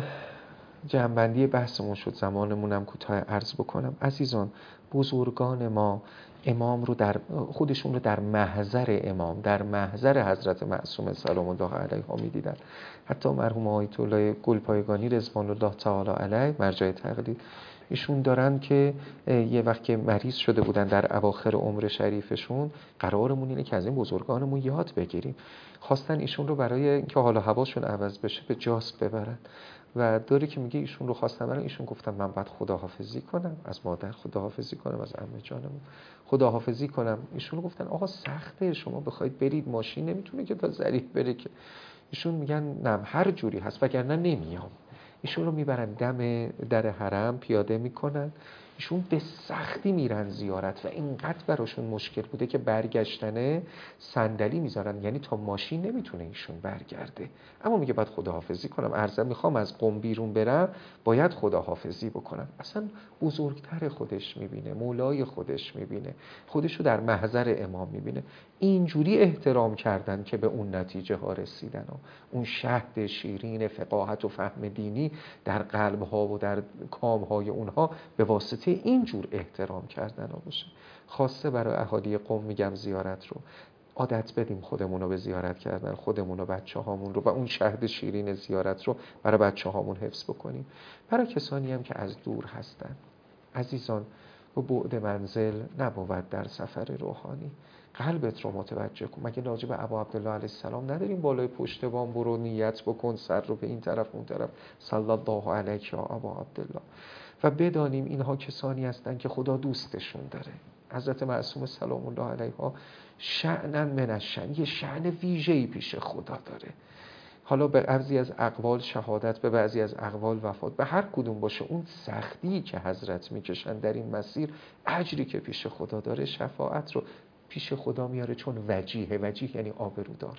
S3: جنبندی بحثمون شد، زمانمون هم کوتاه، عرض بکنم عزیزان، بزرگان ما امام رو در خودشون رو در محضر امام، در محضر حضرت معصومه سلام الله علیها می‌دیدن. حتی مرحوم آیت الله گلپایگانی رضوان الله تعالی علیه مرجع تقلید، ایشون دارن که یه وقت که مریض شده بودن در اواخر عمر شریفشون، قرارمون اینه که از این بزرگانمون یاد بگیریم. خواستن ایشون رو برای اینکه حال و هواشون عوض بشه به جاس ببرن و داره که میگه ایشون رو خواستم برن، ایشون گفتن من باید خداحافظی کنم از مادر، خداحافظی کنم از عمه جانم، خداحافظی کنم. ایشون رو گفتن آقا سخته، شما بخواید برید ماشین نمیتونه که تا ظریف بره که. ایشون میگن نه هر جوری هست وگرنه نمیام. ایشون رو میبرن دم در حرم پیاده میکنن، ایشون به سختی میرن زیارت و اینقدر براشون مشکل بوده که برگشتنه صندلی میذارن، یعنی تا ماشین نمیتونه ایشون برگرده. اما میگه باید خداحافظی کنم، عرضم میخوام از قم بیرون برم باید خداحافظی بکنم. اصلا بزرگتر خودش میبینه، مولای خودش میبینه، خودش رو در محضر امام میبینه. اینجوری احترام کردن که به اون نتیجه ها رسیدن و اون شهد شیرین فقاهت و فهم دینی در قلب ها و در کام های اونها به واسطه اینجور احترام کردن ها باشه. خاصه برای اهالی قم میگم زیارت رو عادت بدیم، خودمون رو به زیارت کردن، خودمون و بچه هامون رو و اون شهد شیرین زیارت رو برای بچه هامون حفظ بکنیم. برای کسانی هم که از دور هستن عزیزان، و بعد منزل نبود در سفر روحانی. قلبت رو متوجه کن. مگه راجع به ابا عبدالله علیه السلام نداریم بالای پشت بام برو نیت بکن، سر رو به این طرف اون طرف، صلی الله علیک یا ابا عبدالله. و بدانیم اینها کسانی هستند که خدا دوستشون داره. حضرت معصومه سلام الله علیها شأناً من الشأن، یه شأن ویژه‌ای پیش خدا داره. حالا به بعضی از اقوال شهادت، به بعضی از اقوال وفات، به هر کدوم باشه، اون سختی که حضرت میکشن در این مسیر، اجری که پیش خدا داره، شفاعت رو پیش خدا میاره. چون وجیه یعنی آبرودار،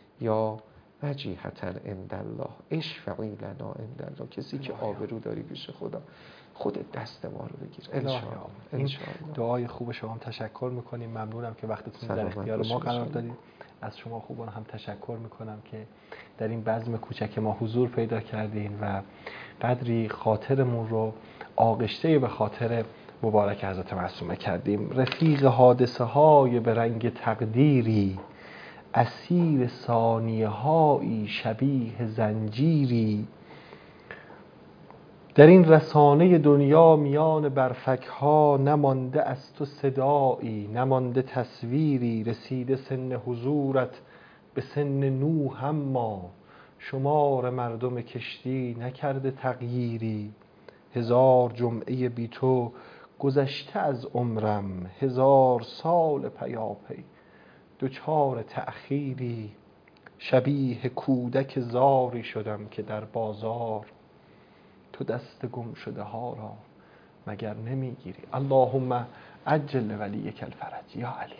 S3: یا وجیهةً عند الله اشفعی لنا عند الله، کسی که آبرو داری پیش خدا، خودت دست ما رو بگیر ان شاء الله.
S2: دعای خوب شما هم تشکر میکنیم، ممنونم که وقتتون در اختیار ما قرار دادید. از شما خوبان هم تشکر میکنم که در این بزم کوچک ما حضور پیدا کردین و قدری خاطرمون رو آغشته به خاطر مبارک حضرت معصومه کردیم. رفیق حادثه های به رنگ تقدیری، اسیر ثانیه هایی شبیه زنجیری، در این رسانه دنیا میان برفک ها، نمانده از تو صدایی نمانده تصویری، رسیده سن حضورت به سن نوح، اما شمار مردم کشتی نکرده تغییری. 1000 جمعه بی تو گذشته از عمرم، 1000 سال پیاپی دچار تأخیری. شبیه کودک زاری شدم که در بازار، تو دست گم شده ها را مگر نمیگیری. اللهم عجل ولیک الفرج یا علی.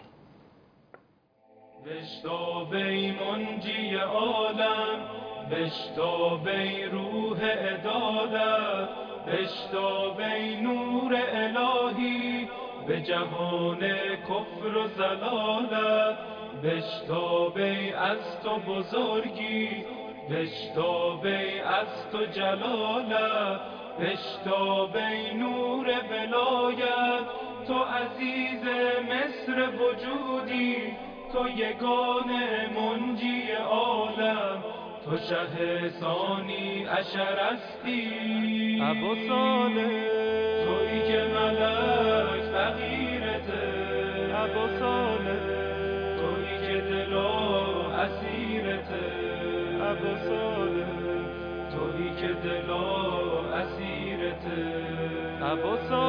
S1: بشتابی منجی عالم، بشتابی روح عدالت، بشتابی نور الهی به جهان کفر و ضلالت، بشتابی از تو بزرگی، بشتابی از تو جلالت، بشتابی نور ولایت، تو عزیز مصر وجودی، تو یگانه منجی عالم، تو شه ثانی عشر هستی.
S4: ابا صالح
S1: تویی که ملک فقیرته،
S4: ابا صالح
S1: تویی که دلا اسیرته،
S4: ابا صالح
S1: تویی که دلا اسیرته.
S4: ابا صالح